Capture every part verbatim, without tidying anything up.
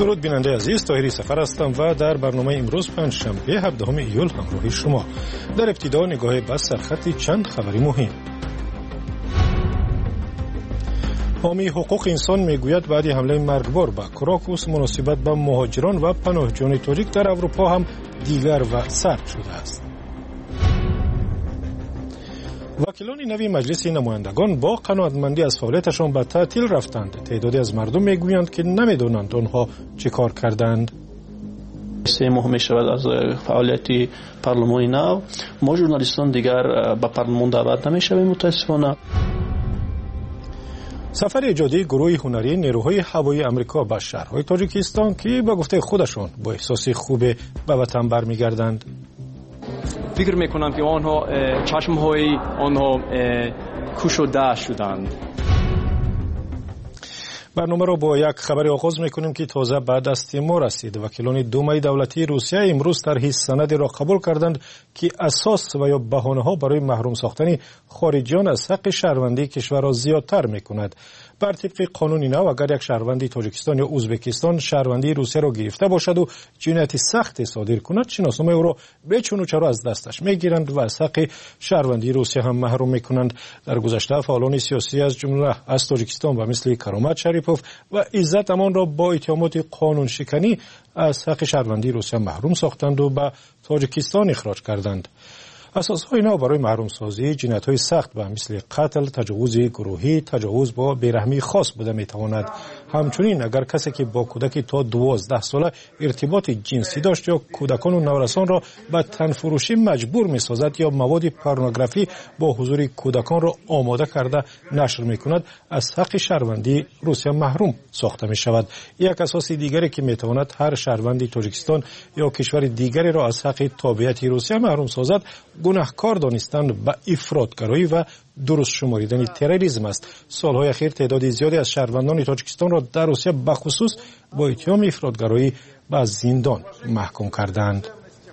درود بیننده عزیز، طاهری سفر هستم و در برنامه امروز پنجشنبه هفدهم ایول همراه شما. در ابتدا نگاه به سرخط چند خبری مهم. حامی حقوق انسان میگوید بعد حمله مرگبار به کراکوس مناسبت به مهاجران و پناهجویان تاجیک در اروپا هم دیگر و سرد شده است. وکیلان نوی مجلس نمایندگان با قناعتمندی از فعالیتشان به تعطیل رفتند. تعدادی از مردم میگویند که نمیدونند آنها چه کار کردند. سه ماه می شود از فعالیت پارلمان نو. ما ژورنالیستان دیگر به پارلمان دعوت نمی شویم متاسفانه. سفر ایجادی گروه هنری نیروهای هوایی آمریکا به شهرهای تاجیکستان که به گفته خودشان با احساس خوب به وطن برمیگردند. فکر میکنم که آنها چشمهای آنها کشوده شدند. برنامه را با یک خبر آغاز میکنیم که تازه بعد از تیمور رسید. وکیلان دومای دولتی روسیه امروز طرح سندی را قبول کردند که اساس و یا بهانه ها برای محروم ساختن خارجیان از حق شهروندی کشور را زیادتر میکند. بر طبق قانون نو اگر یک شهروندی تاجیکستان یا ازبکستان شهروندی روسیه را گرفته باشد و جنایت سخت صادر کند، شناسنامه او را به چون و چرا از دستش میگیرند و از حق شهروندی روسیه هم محروم میکنند. در گذشته فعالان سیاسی از جمله از تاجیکستان و مثل کرامت شریپوف و عزت امان را با اتهامات قانون شکنی از حق شهروندی روسیه محروم ساختند و به تاجیکستان اخراج کردند. اساسهای نو برای محروم سازی جنایت‌های سخت به مثل قتل، تجاوز گروهی، تجاوز با بیرحمی خاص بوده میتواند. همچنین اگر کسی که با کودکی تا دوازده ساله ارتباط جنسی داشت یا کودکان و نورسان را به تنفروشی مجبور میسازد یا مواد پورنوگرافی با حضور کودکان را آماده کرده نشر میکند، از حق شهروندی روسیه محروم ساخته می شود. یک اساس دیگری که میتواند هر شهروندی تاجیکستان یا کشور دیگری را از حق تابعیت روسیه محروم سازد، گناهکار دانستن به افراطگرایی و درست شماریدن تروریسم است. سالهای اخیر تعداد زیادی از شهروندان تاجیکستان را در روسیه به خصوص با اتهام افراطگرایی به زندان محکوم کردند.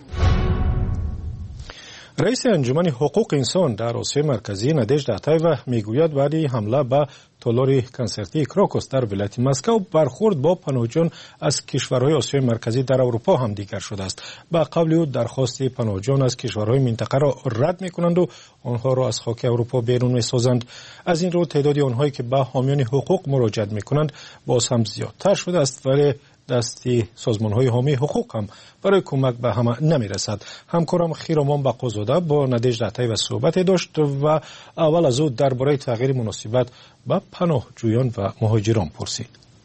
رئیس انجمن حقوق انسان در آسیا مرکزی نادژدا اتایوا میگوید بعد حمله به تالار کنسرتی کراکوس در ولایت مسکو برخورد با پناهجویان از کشورهای آسیای مرکزی در اروپا هم دیگر شده است. به قول او درخواست پناهجویان از کشورهای منطقه را رد میکنند و آنها را از خاک اروپا بیرون میسازند. از این رو تعداد آنهایی که به حامیان حقوق مراجعه میکنند باز هم زیادتر شده است، ولی دستی سازمان‌های حامی حقوق هم برای کمک به همه نمی‌رسد. همکارم خیرامان بقازاده با نادژدا اتایوا صحبت داشت و اول از او درباره تغییر مناسبت به پناهجویان و مهاجران پرسید.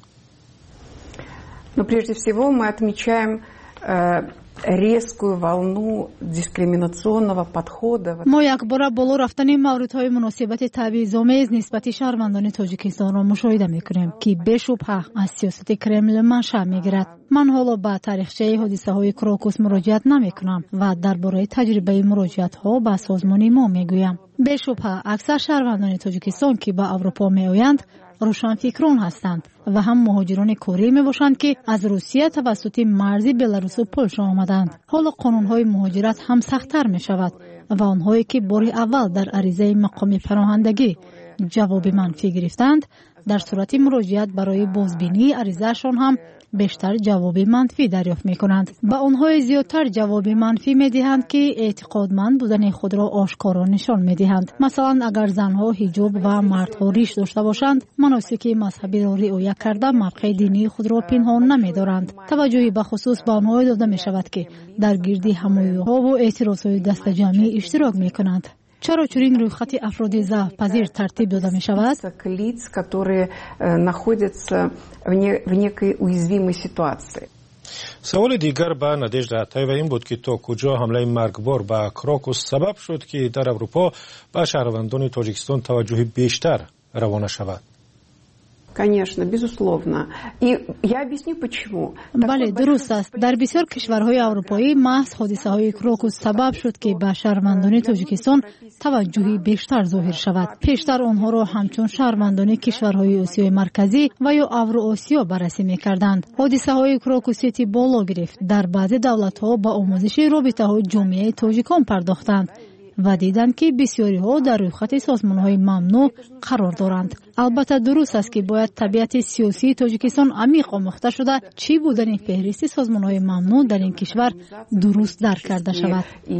Но прежде всего мы отмечаем резкую волну дискриминационного подхода. ما یک بار بالا رفتن موردهای مناسبت تبعیض‌آمیز نسبت شهروندان تاجیکستان را مشاهده می‌کنیم که بی‌شبهه از سیاست کرملین منشأ می‌گیرد. من حالا به تاریخچه حادثه‌های کراکوس مراجعت نمی‌کنم و درباره تجربه مراجعت‌ها به سازمان ما می‌گویم. بی‌شبهه اکثر شهروندان تاجیکستان که به اروپا می‌آیند روشنفکران هستند و هم مهاجران کاری می باشند که از روسیه توسط مرز بلاروس و پولشا آمدند. حالا قانون‌های مهاجرت هم سخت‌تر می شود و آنهایی که بار اول در عریضه مقام پناهندگی جواب منفی گرفتند، در صورت مراجعت برای بازبینی عریضه‌شان هم بیشتر جواب منفی دریافت می کنند. به آنهای زیادتر جواب منفی می دهند که اعتقادمند بودن خود را آشکارا نشان می دهند. مثلا اگر زنها حجاب و مردها ریش داشته باشند، مناسک مذهبی را رعایت کرده موقع دینی خود را پنهان نمی دارند. توجهی به خصوص به آنها داده می شود که در گردی همایی‌ها و اعتراضهای دست جمعی اشتراک می کنند. چرا چنین رویخط افراد ضعف پذیر ترتیب داده می شود؟ سوال دیگر به نادژدا اتایوا این بود که تا کجا حمله مرگبار به کراکوس سبب شد که در اروپا به شهروندان تاجیکستان توجه بیشتر روانه شود. Конечно, безусловно. И я объясню почему. بله درست است. در بسیار کشورهای اروپایی محض حادثه های کراکوس سبب شد که به شهروندان تاجیکستان توجهی بیشتر ظاهر شود. پیشتر آنها را همچون شهروندان کشورهای آسیای مرکزی و یا اوراسیا بررسی می‌کردند. حادثه های کراکوسیتی بالا گرفت. در بعضی دولت‌ها با آموزش رابطه های جامعه تاجیکان پرداختند. و دیدند که بسیاری ها در روی خط سازمان های ممنوع قرار دارند. البته درست است که باید طبیعت سیاسی تاجیکستان عمیق آموخته شده چی بودن این فهرست سازمان های ممنوع در این کشور درست درک کرده شود.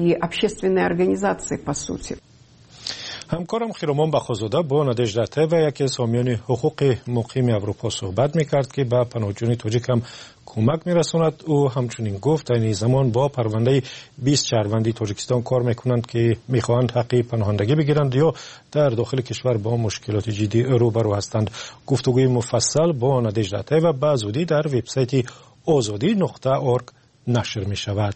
همکارم خیرمان بخوزاده با نادژده طیب یکی از حامیان حقوق مقیم اروپا صحبت میکرد که به پناهجویان تاجیک هم کمک میرساند. او همچنین گفت در این زمان با پرونده بیست شهروندی تاجیکستان کار میکنند که میخواهند حق پناهندگی بگیرند یا در داخل کشور با مشکلات جدی روبرو هستند. گفتگوی مفصل با نادژده طیب به زودی در وبسایت آزادی نقطه اورگ نشر می شود.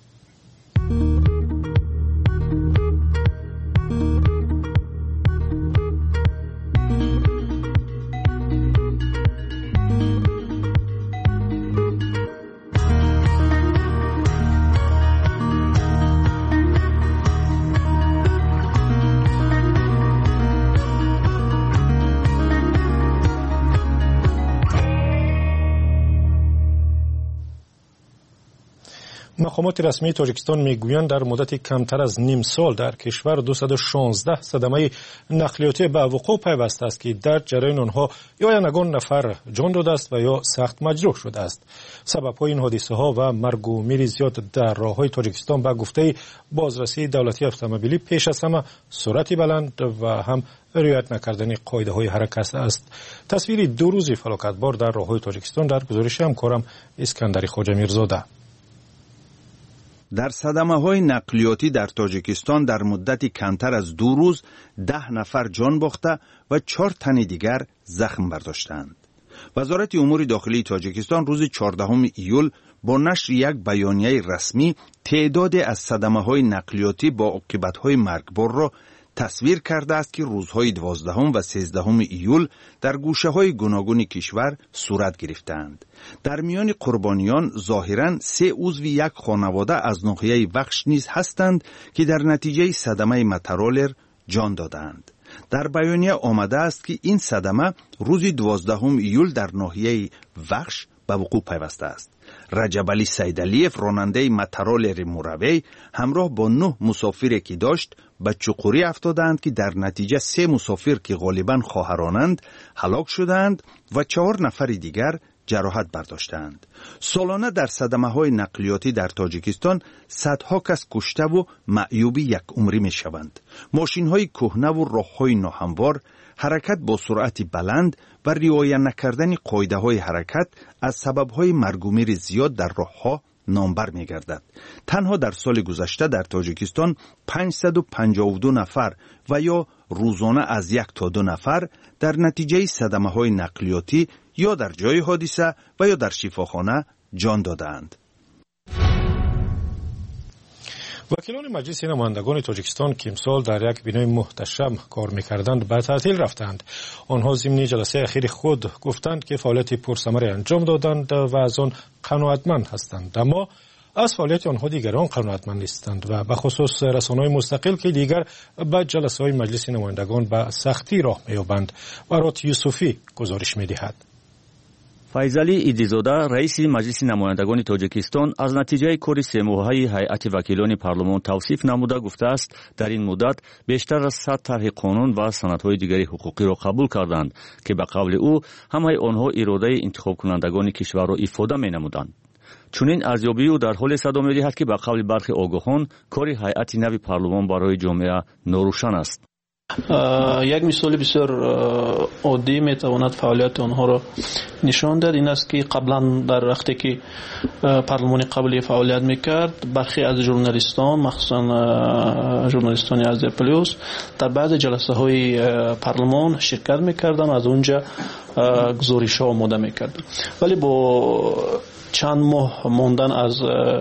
مقامات رسمی تاجیکستان میگویند در مدت کمتر از نیم سال در کشور دویست و شانزده صدمه نقلیاتی به وقوع پیوسته است که در جریان آنها یا یگان نفر جان داده است و یا سخت مجروح شده است. سبب‌های این حادثه ها و مرگ و میر زیاد در راه‌های تاجیکستان به گفته بازرسی دولتی اتومبیلی پیش از همه سرعت بلند و هم رعایت نکردن قاعده‌های حرکت است. تصویری دو روزی فلاکتبار در راه‌های تاجیکستان در گزارش همکارم اسکندری خواجه میرزاده. در صدمه‌های نقلیاتی در تاجیکستان در مدتی کمتر از دو روز ده نفر جان باخته و چهار تن دیگر زخم برداشتند. وزارت امور داخلی تاجیکستان روز چهاردهم ایول با نشر یک بیانیه رسمی تعداد از صدمه‌های نقلیاتی با عاقبت‌های مرگبار را تصویر کرده است که روزهای دوازدهم و سیزدهم ایول در گوشه‌های گوناگون کشور صورت گرفتند. در میان قربانیان ظاهراً سه عضو یک خانواده از ناحیه وخش نیز هستند که در نتیجه صدمه مترولر جان دادند. در بیانیه آمده است که این صدمه روز دوازدهم ایول در ناحیه وخش به وقوع پیوسته است. رجب علی سیدعلیف راننده مترولر موروی همراه با نه مسافری که داشت به چقوری افتادند که در نتیجه سه مسافر که غالباً خواهرانند هلاک شدند و چهار نفر دیگر جراحت برداشتند. سالانه در صدمه‌های نقلیاتی در تاجیکستان صدها کس کشته و معیوبی یک عمری می شوند. ماشین‌های کهنه و راه‌های ناهموار، حرکت با سرعت بلند و رعایت نکردن قاعده‌های حرکت از سبب‌های مرگ و میر زیاد در راه‌ها نامبر می‌گردد. تنها در سال گذشته در تاجیکستان پانصد و پنجاه و دو نفر و یا روزانه از یک تا دو نفر در نتیجه صدمه‌های نقلیاتی یا در جای حادثه و یا در شفاخانه جان دادند. وکیلان مجلس نمایندگان تاجیکستان که امسال در یک بنای محتشم کار می‌کردند به تعطیل رفتند. آنها ضمن جلسه اخیر خود گفتند که فعالیت پرثمری انجام دادند و از آن قناعتمند هستند، اما از فعالیت آنها دیگران قناعتمند نیستند و به خصوص رسانه‌های مستقل که دیگر به جلسه‌های مجلس نمایندگان به سختی راه می‌یابند. برات یوسفی گزارش می‌دهد. فیضعلی ایدیزاده رئیس مجلس نمایندگان تاجیکستان از نتیجه کار سه ماهه هیئت وکیلان پارلمان توصیف نموده گفته است در این مدت بیشتر از صد طرح قانون و سندهای دیگری حقوقی را قبول کردند که به قول او همه آنها اراده انتخاب کنندگان کشور را افاده می‌نمودند. چنین ارزیابی او در حال صدا می‌دهد که به قول برخی آگاهان کار هیئت نو پارلمان برای جامعه ناروشن است. یک مثال بسیار عادی میتواند فعالیت آنها را نشان داد. این است که قبلا در وقتی که پارلمان قبلی فعالیت میکرد برخی از ژورنالیستان مخصوصا ژورنالیستان از پلیوس در بعض جلسه های پارلمان شرکت میکردن و از اونجا گزارش ها آماده میکردن، ولی با چند ماه ماندن از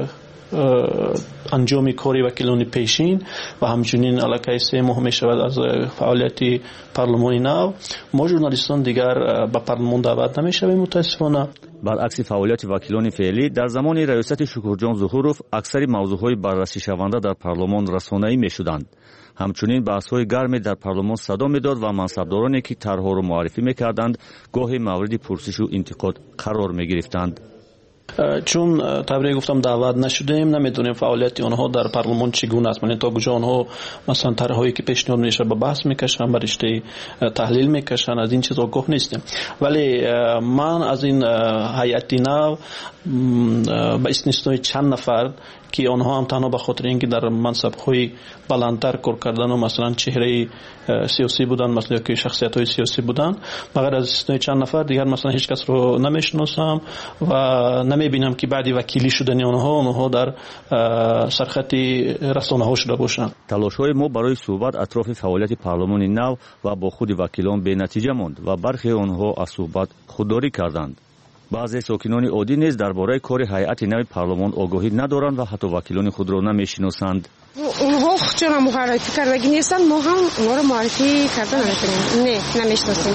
انجام کاری وکیلان پیشین و همچنین علاقه سه ماه می شود از فعالیت پارلمانی نو، ما ژورنالیستان دیگر به پارلمان دعوت نمی شویم متاسفانه. برعکس فعالیت وکیلان فعلی در زمان ریاست شکرجان ظهوروف اکثر موضوعهای بررسی شونده در پارلمان رسانه‌ای می شدند. همچنین بحث‌های گرمی در پارلمان صدا می‌داد و منصبدارانی که طرح‌ها را معرفی می‌کردند گاهی مورد پرسش و انتقاد قرار می‌گرفتند. چون تبریک گفتم دعوت نشدیم نمیدونیم فعالیت اونها در پارلمان چگونه است. یعنی تا کجا اونها مثلا طرحهایی که پیشنهاد میشه به بحث میکشن به رشته تحلیل میکشن از این چیزا آگاه نیستیم. ولی من از این هیئت نو به استثنای چند نفر که آنها هم تنها به خاطر اینکه در منصب‌های بلندتر کار کردن و مثلا چهره سیاسی بودن مثلا که شخصیت‌های سیاسی بودن مگر از استثنای چند نفر دیگر مثلا هیچ کس رو نمیشناسم و نمیبینم که بعدی وکیلی شدن آنها آنها در سرخط رسانه‌ها شده باشند. تلاش‌های ما برای صحبت اطراف فعالیت پارلمان نو و با خود وکیلان به نتیجه ماند و برخی آنها از صحبت خودداری کردند. بعضی ساکنان عادی نیز درباره کار هیئت نو پارلمان آگاهی ندارند و حتی وکیلان خود را نمیشناسند. اونها چرا معرفی کردگی نیستند ما هم اونها را معرفی کردن نمی‌کنیم. نه نمیشناسیم.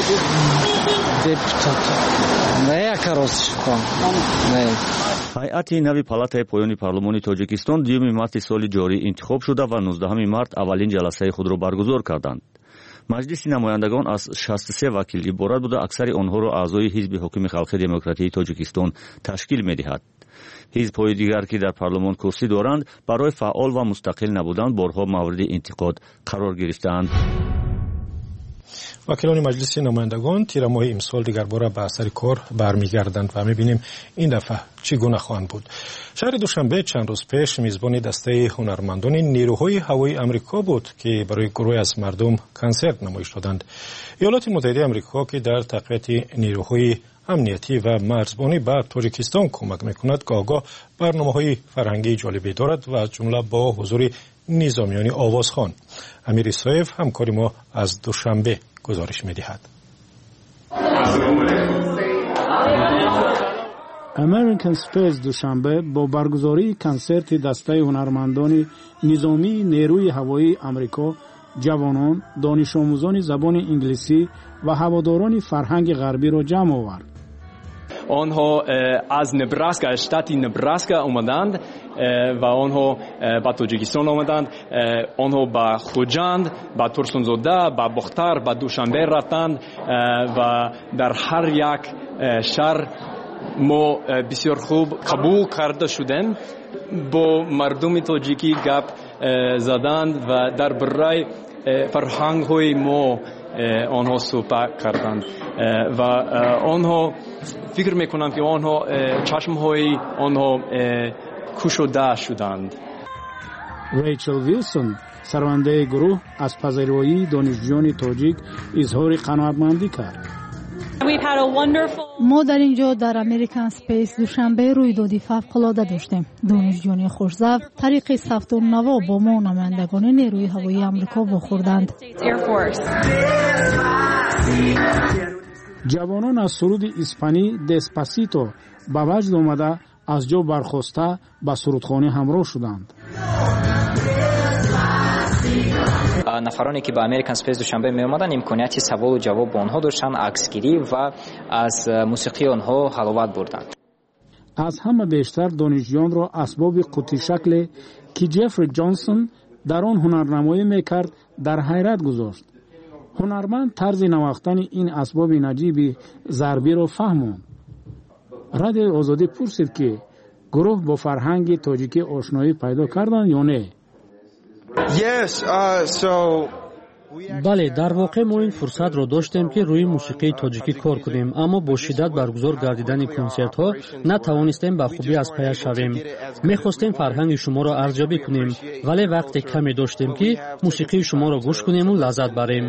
نه کاروش کن. نه هیئت نو پالاتای پایانی پارلمان تاجیکستان دیوم مارس سال جاری انتخاب شده و نوزدهم مارس اولین جلسه خود را برگزار کردند. مجلس نمایندگان از شصت و سه وکیل عبارت بوده، اکثر آنها را اعضای حزب حاکم خلق دموکراتی تاجیکستان تشکیل می‌دهد. حزب‌های دیگر که در پارلمان کرسی دارند برای فعال و مستقل نبودن بارها مورد انتقاد قرار گرفتند. وکیلان مجلس نمایندگان تیر ماه امسال دیگر باره به اثر کار برمیگردند و می‌بینیم این دفعه چگونه خواهند بود. شهر دوشنبه چند روز پیش میزبان دسته هنرمندان نیروهای هوایی آمریکا بود که برای گروه از مردم کنسرت نمایش دادند. ایالات متحده آمریکا که در تقویت نیروهای امنیتی و مرزبانی به تاجیکستان کمک میکند گاهگاه برنامه‌های فرهنگی جالبی دارد و از جمله با حضور نظامیان آوازخوان. امیر اسایف همکار ما از دوشنبه گزارش می‌دهد. امریکن اسپیس دوشنبه با برگزاری کنسرت دسته هنرمندان نظامی نیروی هوایی آمریکا، جوانان، دانش آموزان زبان انگلیسی و هواداران فرهنگ غربی را جمع آورد. آنها از نبراسکا، اشتات نبراسکا آمدند و آنها به تاجیکستان آمدند. آنها به خوجند، به ترسونزاده، به بختر، به دوشنبه رفتند و در هر یک شهر ما بسیار خوب قبول کرده شدیم. با مردم تاجیکی گپ زدند و در برای فرهنگ های ما آنها صحبت کردند و آنها فکر میکنم که آنها چشم های آنها کشوده شدند. ریچل ویلسون سرونده گروه از پذیرایی دانشجویان تاجیک اظهار قناعتمندی کرد. ما در اینجا در امریکن اسپیس دوشنبه رویدادی فوق‌العاده داشتیم. دانشجویان خوش‌ذوق طریق ثبت نوا با ما نمایندگان نیروی هوایی آمریکا واخوردند. جوانان از سرود اسپانی دسپاسیتو به وجد آمده از جا برخاسته به سرودخوانی همراه شدند. نفرانی که به امریکن اسپیس دوشنبه می آمدند امکانیت سوال و جواب با آنها داشتند، عکسگیری و از موسیقی آنها حلاوت بردند. از همه بیشتر دانشجویان را اسباب قوطی شکل که جفری جانسون در آن هنرنمایی میکرد در حیرت گذاشت. هنرمند طرز نواختن این اسباب نجیب ضربی را فهماند. رادیو آزادی پرسید که گروه با فرهنگ تاجیکی آشنایی پیدا کردند یا نه. Yes, uh, so بله، در واقع ما این فرصت را داشتیم که روی موسیقی تاجیکی کار کنیم، اما با شدت برگزار گردیدن کنسرت ها نتوانستیم به خوبی از پی شویم. میخواستیم فرهنگ شما را ارزیابی کنیم، ولی وقت کمی داشتیم که موسیقی شما را گوش کنیم و لذت بریم.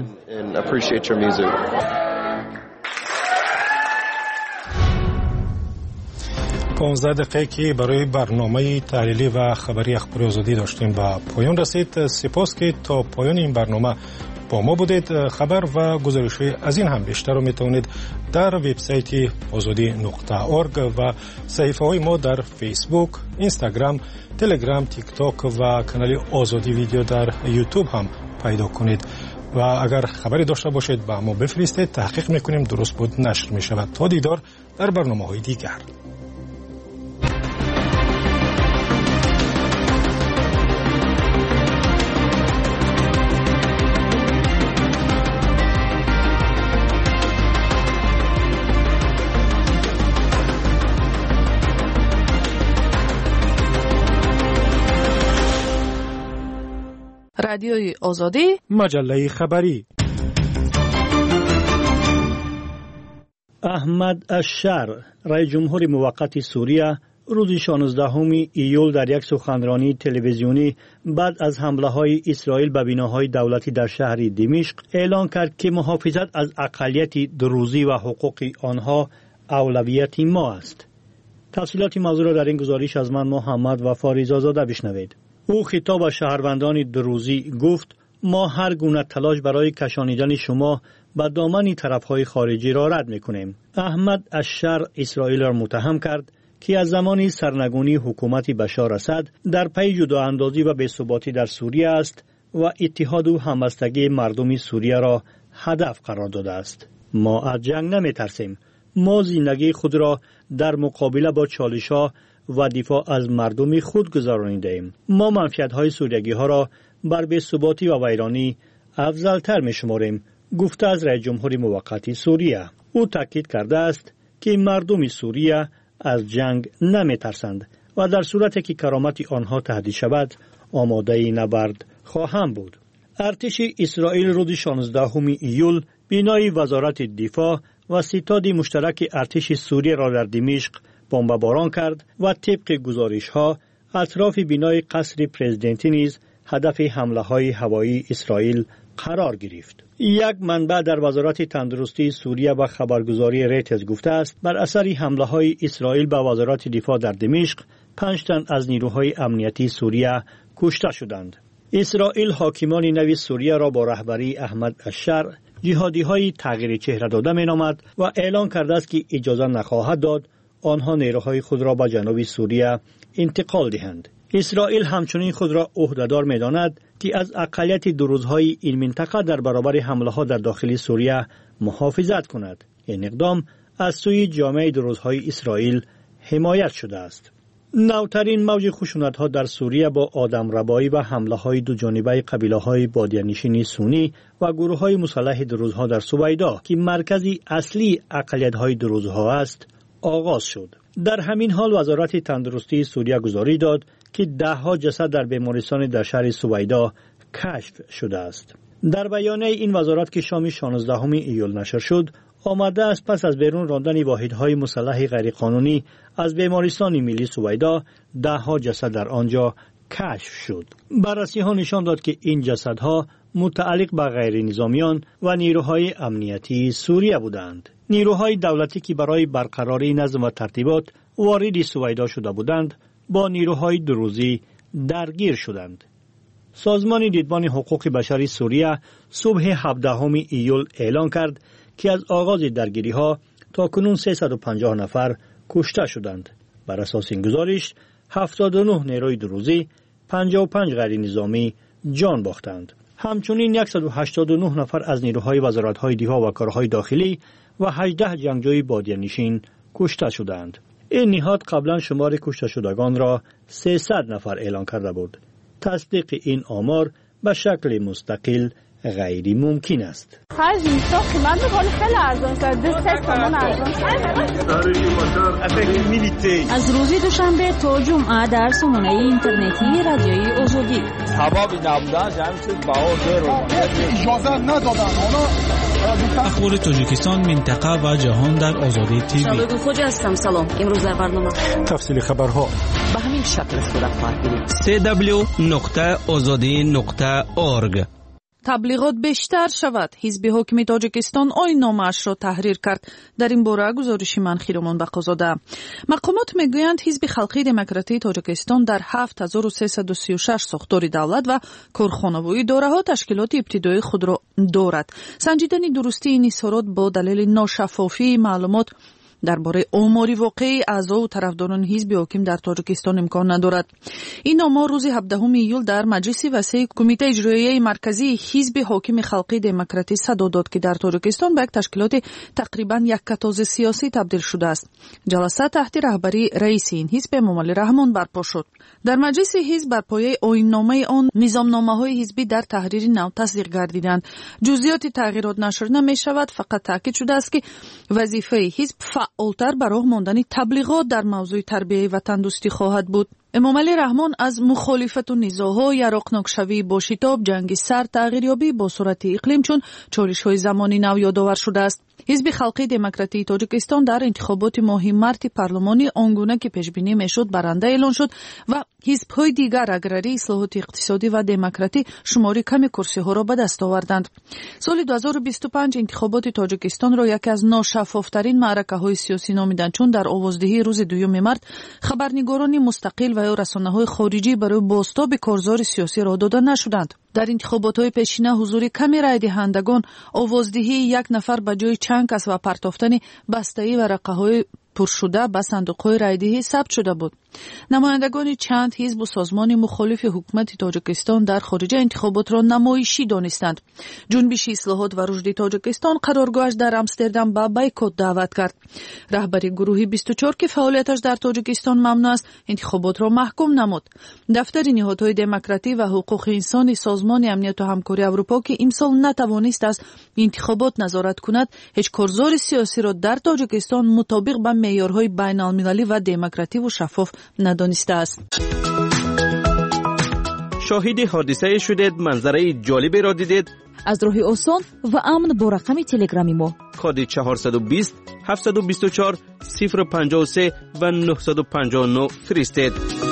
پانزده دقیقه که برای برنامه تحلیلی و خبری اخباری آزادی داشتیم و پایان رسید. سپاس که تا پایان این برنامه با ما بودید. خبر و گزارش‌های از این هم بیشتر رو میتونید در وبسایت آزادی نقطه اورگ و صفحه‌های ما در فیسبوک، اینستاگرام، تلگرام، تیک تاک و کانال آزادی ویدیو در یوتیوب هم پیدا کنید. و اگر خبری داشته باشید با ما بفرستید، تحقیق میکنیم درست بود نشر میشود. تا دیدار در برنامه‌های دیگر. رادیوی آزادی، مجله خبری. احمد الشر، رئیس جمهور موقت سوریه، روز شانزدهم ایول در یک سخنرانی تلویزیونی بعد از حمله های اسرائیل به بناهای دولتی در شهر دمشق اعلان کرد که محافظت از اقلیت دروزی و حقوق آنها اولویت ما است. تفصیلات موضوع را در این گزارش از من محمد وفا رضازاده بشنوید. او خطاب به شهروندان دروزی گفت: ما هر گونه تلاش برای کشانیدن شما به دامن طرفهای خارجی را رد می‌کنیم. احمد الشر اسرائیل را متهم کرد که از زمان سرنگونی حکومت بشار اسد در پی جدااندازی و بی‌ثباتی در سوریه است و اتحاد و همبستگی مردم سوریه را هدف قرار داده است. ما از جنگ نمی‌ترسیم. ما زندگی خود را در مقابله با چالش‌ها و دفاع از مردم خود گذرانیده‌ایم. ما منفعت‌های سوریگی‌ها را بر بی‌ثباتی و ویرانی افضل‌تر می‌شماریم، گفته از رئیس جمهور موقت سوریه. او تاکید کرده است که مردم سوریه از جنگ نمی‌ترسند و در صورتی که کرامت آنها تهدید شود آماده نبرد خواهند بود. ارتش اسرائیل روز شانزدهم ایول بنای وزارت دفاع و ستاد مشترک ارتش سوریه را در دمشق بمباران کرد و طبق گزارش‌ها اطراف بنای قصر پرزیدنتی نیز هدف حمله‌های هوایی اسرائیل قرار گرفت. یک منبع در وزارت تندرستی سوریه و خبرگزاری ریتز گفته است بر اثر حمله‌های اسرائیل به وزارت دفاع در دمشق پنج تن از نیروهای امنیتی سوریه کشته شدند. اسرائیل حاکمان نوی سوریه را با رهبری احمد الشر جهادی‌های تغییر چهره داده می‌نامد و اعلان کرده است که اجازه نخواهد داد آنها نیروهای خود را به جنوب سوریه انتقال دهند. اسرائیل همچنین خود را عهده‌دار می‌داند که از اقلیت دروزهای این منطقه در برابر حمله‌ها در داخل سوریه محافظت کند. این اقدام از سوی جامعه دروزهای اسرائیل حمایت شده است. نوترین موج خشونت‌ها در سوریه با آدمربایی و حمله‌های دو جانبه قبیله‌های بادیه‌نشین سونی و گروه‌های مسلح دروزها در سویدا که مرکزی اصلی اقلیت‌های دروزها است آغاز شد. در همین حال وزارت تندرستی سوریه گزارش داد که ده‌ها جسد در بیمارستان در شهر سویدا کشف شده است. در بیانیه این وزارت که شام شانزدهم ایول نشر شد، آمده است پس از بیرون راندن واحدهای مسلح غیرقانونی از بیمارستان ملی سویدا، ده‌ها جسد در آنجا کشف شد. بررسی‌ها نشان داد که این جسدها متعلق به غیر نظامیان و نیروهای امنیتی سوریه بودند. نیروهای دولتی که برای برقراری نظم و ترتیبات وارد سویدا شده بودند با نیروهای دروزی درگیر شدند. سازمان دیدبان حقوق بشری سوریه صبح هفدهم ایول اعلان کرد که از آغاز درگیری‌ها تا کنون سیصد و پنجاه نفر کشته شدند. بر اساس این گزارش هفتاد و نه نیروی دروزی، پنجاه و پنج غیر نظامی جان باختند. همچنین صد و هشتاد و نه نفر از نیروهای وزارت‌های دفاع و کارهای داخلی و هجده جنگجوی بادیه‌نشین کشته شدند. این نهاد قبلا شمار کشته شدگان را سیصد نفر اعلان کرده بود. تصدیق این آمار به شکل مستقل غیر ممکن است. از روز دوشنبه تا جمعه در سامانه اینترنتی رادیوی آزادی. اخبار تاجیکستان، منطقه و جهان در آزادی تیوی. شباب خوش هستم. سلام. امروز در برنامه تفصیل خبرها به همین شکل صورت خواهد گرفت. دبلیو دبلیو دبلیو نقطه آزادی نقطه اورگ. تبلیغات بیشتر شود. حزب حاکم تاجیکستان آیین‌نامه‌اش را تحریر کرد. در این باره گزارش من خیرمان بقازاده. مقامات میگویند حزب خلقی دموکراتی تاجیکستان در هفت هزار و سیصد و سی و شش ساختار دولت و کارخانوایی داره‌ها تشکیلات ابتدایی خود را دارد. سنجیدن درستی این اظهارات با دلیل ناشفافی معلومات درباره آماری واقعی اعضا و طرفداران حزب حاکم در تاجیکستان امکان ندارد. این آمار روز هفدهم ایول در مجلس وسیع کمیته اجرایی مرکزی حزب حاکم خلقی دموکراتی صدا داد که در تاجیکستان به یک تشکیلات تقریبا یک کتاز سیاسی تبدیل شده است. جلسه تحت رهبری رئیس این حزب مومل رحمان برپا شد. در مجلس حزب بر پایه آیین‌نامه آن نظامنامه‌های حزبی در تحریر نو تصدیق گردیدند. جزئیات تغییرات نشر نمی شود، فقط تاکید شده است که وظیفه حزب فعالتر برای ماندن تبلیغات در موضوع تربیت و تندرستی خواهد بود. امامعلی رحمان از مخالفت و نزاع‌ها، یراقناک‌شوی با شتاب، جنگ سرد، تغییریابی با صورت اقلیم چون چالش‌های زمانی نو یادآور شده است. حزب خلقی دموکراتی تاجیکستان در انتخابات ماه مارت پارلمانی آنگونه که پیش‌بینی می‌شد برنده اعلان شد و حزب‌های دیگر اگراری، اصلاحات اقتصادی و دموکراتی شماری کمی کرسی‌ها را به دست آوردند. سال دو هزار و بیست و پنج انتخابات تاجیکستان را یکی از ناشفاف‌ترین معرکه‌های سیاسی نامیدند چون در آوازدهی روز دوم مارت خبرنگاران مستقل و یا رسانه‌های خارجی برای بازتاب کارزار سیاسی را داده نشدند. در انتخابات‌های پیشینه حضور کمی رای دهندگان، آوازدهی یک نفر به جای چند کس و پرتافتن بسته‌ای ورقه‌های پر شده به صندوق‌های رایدهی ثبت شده بود. نمایندگان چند حزب و سازمان مخالف حکومت تاجیکستان در خارج انتخابات را نمایشی دانستند. جنبش اصلاحات و رشد تاجیکستان قرارگاهش در آمستردام به بایکوت دعوت کرد. رهبری گروه بیست و چهار که فعالیتش در تاجیکستان ممنوع است، انتخابات را محکوم نمود. دفتر نهادهای دموکراتی و حقوق انسانی سازمان امنیت و همکاری اروپا که امسال نتوانست از انتخابات نظارت کند، هیچ کارزار سیاسی را در تاجیکستان مطابق به معیارهای بین‌المللی و دموکراتی و شفاف ندانسته است. شاهد حادثه شدید، منظره جالبی را دیدید؟ از راه آسان و امن با رقم تلگرامی ما کد چهارصد و بیست هفتصد و بیست و چهار صفر پنجاه و سه و نهصد و پنجاه و نه فرستید.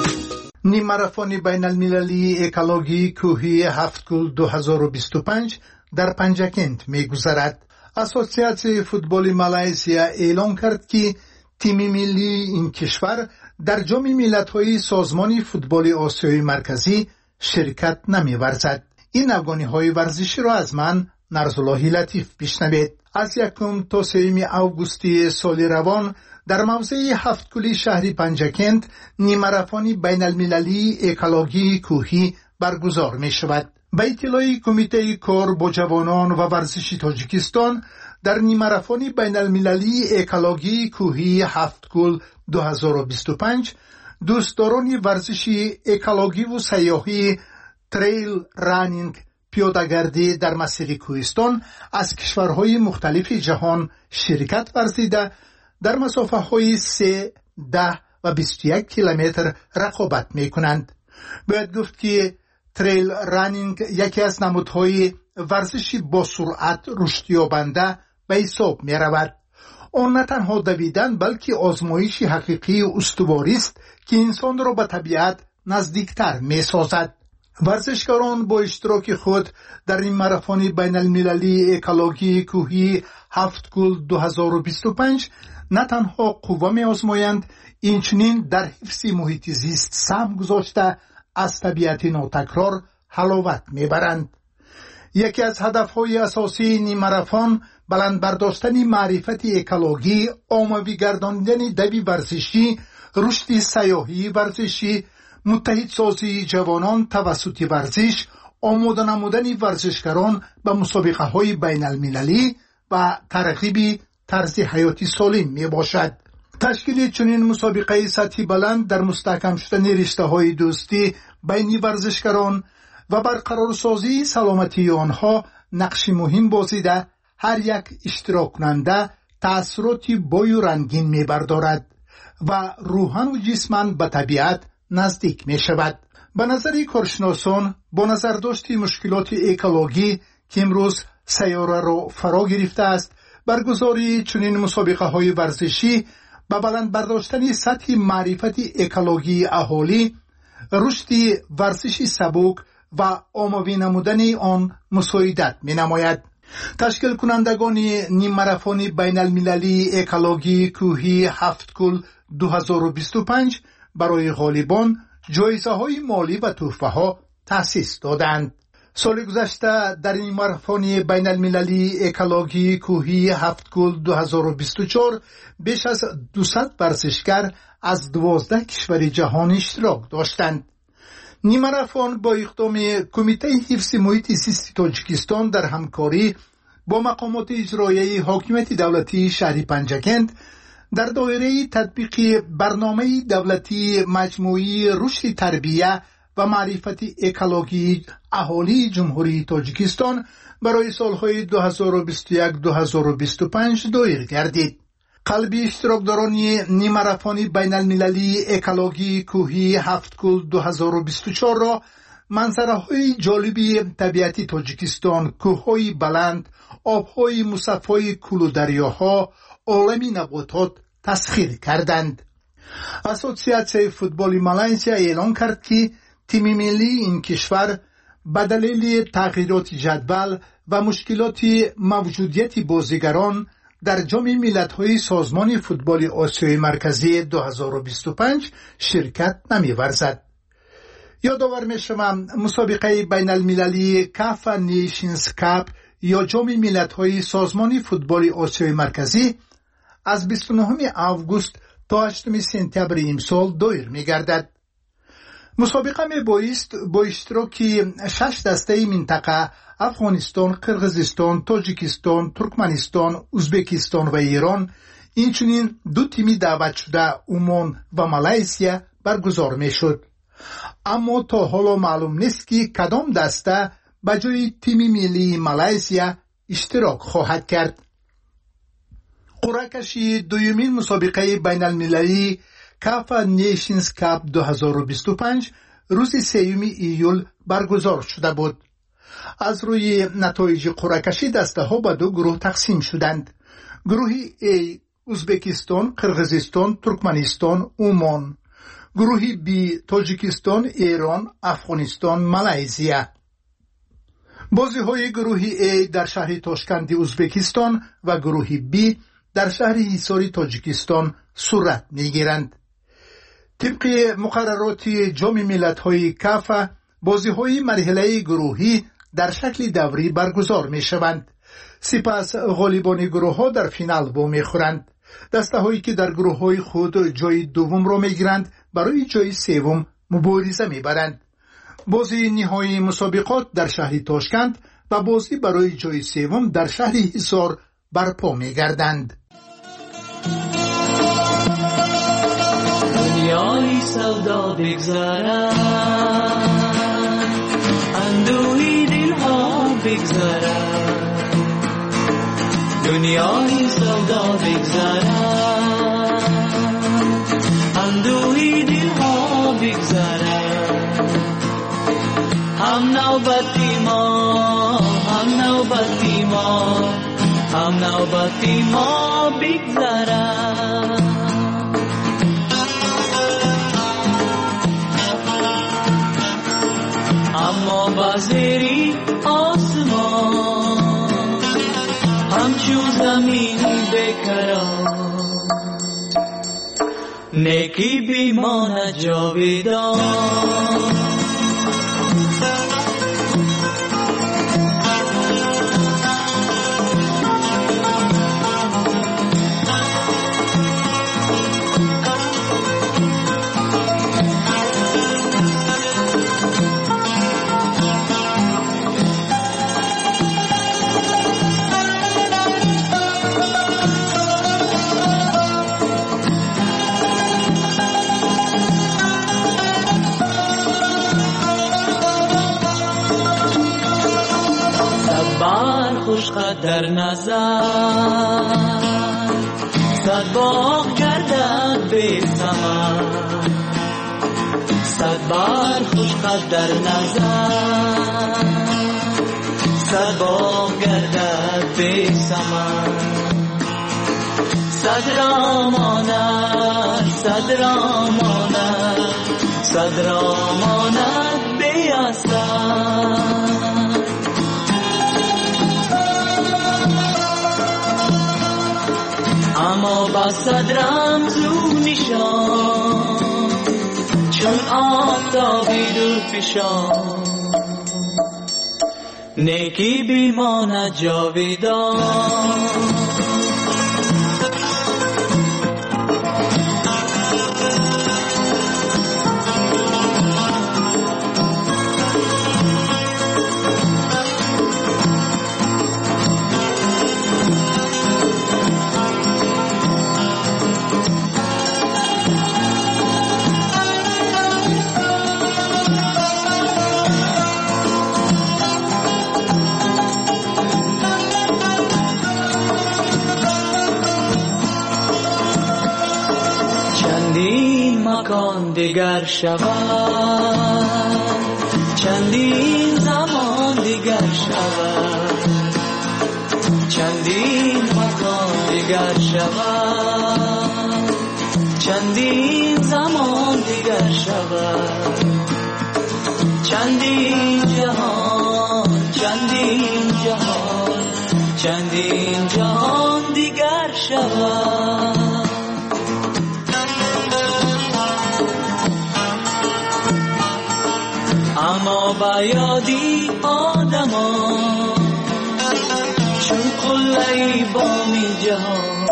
نیم ماراتون بین المللی اکولوژی کوهی هفت گل دو هزار و بیست و پنج در پنجاکند می گذرد. اسوسیاسیون فوتبال مالزی اعلام کرد که تیم ملی این کشور در جام ملت‌های سازمان فوتبال آسیای مرکزی شرکت نمی‌ورزد. این افغانی‌های ورزشی را از من نرزالله لطیف بشنوید. از یکم تا سوم آگوستی سال روان در موضع هفت گلی شهری پنجاکند نیم ماراتون بین المللی اکولوژی کوهی برگزار می‌شود. به اطلاع کمیته کار با جوانان و ورزشی تاجیکستان در نیم ماراتون بین المللی اکولوژی کوهی هفت گل دو هزار و بیست و پنج دوستداران ورزشی اکولوژی و سیاحی تریل رانینگ پیاده‌گردی در مسیر کوهستان از کشورهای مختلف جهان شرکت ورزیده در مسافه‌های سه، ده و بیست و یک کیلومتر رقابت می‌کنند. باید گفت که تریل رانینگ یکی از نمودهای ورزشی با سرعت رشد یابنده به حساب می رود. آن نه تنها دویدن بلکه آزمایش حقیقی استواری است که انسان را به طبیعت نزدیکتر می سازد. ورزشکاران با اشتراک خود در این ماراتون بین المللی اکولوژی کوهی هفت گل دو هزار و بیست و پنج نه تنها قوه می آزمایند، اینچنین در حفظ محیط زیست سهم گذاشته از طبیعت ناتکرار حلاوت می برند. یکی از هدفهای اساسی نیم ماراتون بلند برداشتن معرفت اکولوژی، عمومی گرداندن دوی ورزشی، رشد سیاحی ورزشی، متحد سازی جوانان توسط ورزش، آماده نمودن ورزشکاران به مسابقه های بین المللی و ترغیب طرز حیاتی سالم می باشد. تشکیل چنین مسابقه سطحی بلند در مستحکم شدن رشته های دوستی بین ورزشکاران و برقرارسازی سلامتی آنها نقش مهم بازیده هر یک اشتراک کننده تأثیراتی بای و رنگین می بردارد و روحاً و جسماً به طبیعت نزدیک می شود. به نظر کارشناسان با نظر داشت مشکلات اکولوژی که امروز سیاره را فرا گرفته است، برگزاری چنین مسابقه های ورزشی به بلند برداشتن سطح معرفت اکولوژی اهالی، رشد ورزشی سبک و عمومی نمودن آن مساعدت می نماید. تشکیل کنندگان نیم ماراتون بین المللی اکولوژی کوهی هفت گل دو هزار و بیست و پنج برای غالبان جایزه های مالی و تحفه ها تأسیس دادند. سال گذشته در این ماراتون بین المللی اکولوژی کوهی هفت گل دو هزار و بیست و چهار بیش از دویست ورزشکار از دوازده کشور جهان اشتراک داشتند. نیم ماراتون با اقدام کمیته حفظ محیط زیست تاجیکستان در همکاری با مقامات اجرایی حاکمیت دولتی شهر پنجاکند در دایره تطبیق برنامه دولتی مجموعی رشد تربیه و معرفت اکولوژی اهالی جمهوری تاجیکستان برای سالهای دو هزار و بیست و یک تا دو هزار و بیست و پنج دایر گردید. قلبی اشتراکداران نیمه بین المللی اکولوژی کوهی هفت گل دو هزار و بیست و چهار را منظره های جالبی طبیعتی تاجیکستان، کوههای بلند، آبهای مصفای کوه و دریاها، عالمی نباتات تسخیر کردند. اسوسیاسیون فوتبال مالزیا اعلام کرد که تیم ملی این کشور به دلیل تغییرات جدول و مشکلات موجودیت بازیگران در جام ملت‌های سازمان فوتبال آسیای مرکزی دو هزار و بیست و پنج شرکت نمی‌ورزد. یادآور می‌شوم مسابقه بین المللی کاف نیشنز کاپ یا جام ملت‌های سازمان فوتبال آسیای مرکزی از بیست و نهم آگوست تا هشتم سپتامبر امسال دایر می‌گردد. مسابقه میبایست با اشتراک شش دسته منطقه افغانستان، قرغیزستان، تاجیکستان، ترکمنستان، ازبکستان و ایران، اینچنین دو تیمی دعوت شده عمان و مالزیا برگزار میشد. اما تا حالا معلوم نیست که کدام دسته به جای تیم ملی مالزیا اشتراک خواهد کرد. قرعه کشی دومین مسابقه بین المللی کاف نیشنز کاپ دو هزار و بیست و پنج روز سوم ایول برگزار شده بود. از روی نتایج قرعه کشی دسته ها به دو گروه تقسیم شدند. گروه A ازبکستان، قرغیزستان، ترکمنستان، عمان. گروه B تاجیکستان، ایران، افغانستان، مالزیا. بازی های گروه A در شهر تاشکند ازبکستان و گروه B در شهر حصار تاجیکستان صورت میگیرند. طبق مقررات جام ملت‌های کاف بازی‌های مرحله گروهی در شکل دوری برگزار می‌شوند. سپس غالبان گروه‌ها در فینال با می‌خورند. دسته‌هایی که در گروه‌های خود جای دوم را می‌گیرند برای جای سوم مبارزه می‌برند. بازی نهایی مسابقات در شهر تاشکند و بازی برای جای سوم در شهر حصار برپا می‌گردند. دنیای سودا بگذرد، اندوهی دلها بگذرد. دنیای سودا بگذرد، اندوهی دلها بگذرد. هم نوبتی ما، هم نوبتی ما، هم نوبتی ما بگذرد. اما بازری آسمان همچون زمینی بکران، نیکی بیماند جاویدان. خوشخط در نظر، صد باغ گردد به ثمر. صد بار خوشخط در نظر، صد باغ گردد به ثمر. صد را ماند، صد را ماند، صد را ماند به اثر. اما با صد رمزو نشان، چون آفتابی دور فشان. نیکی بیماند جاویدان. دیگر شود چندین زمان دیگر شود چندین مکان دیگر شود چندین زمان دیگر شود چندین جهان چندین جهان چندین جهان دیگر شود اما با یادی آدمان چون قلعی بامی جهان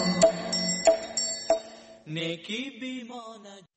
نیکی بیماند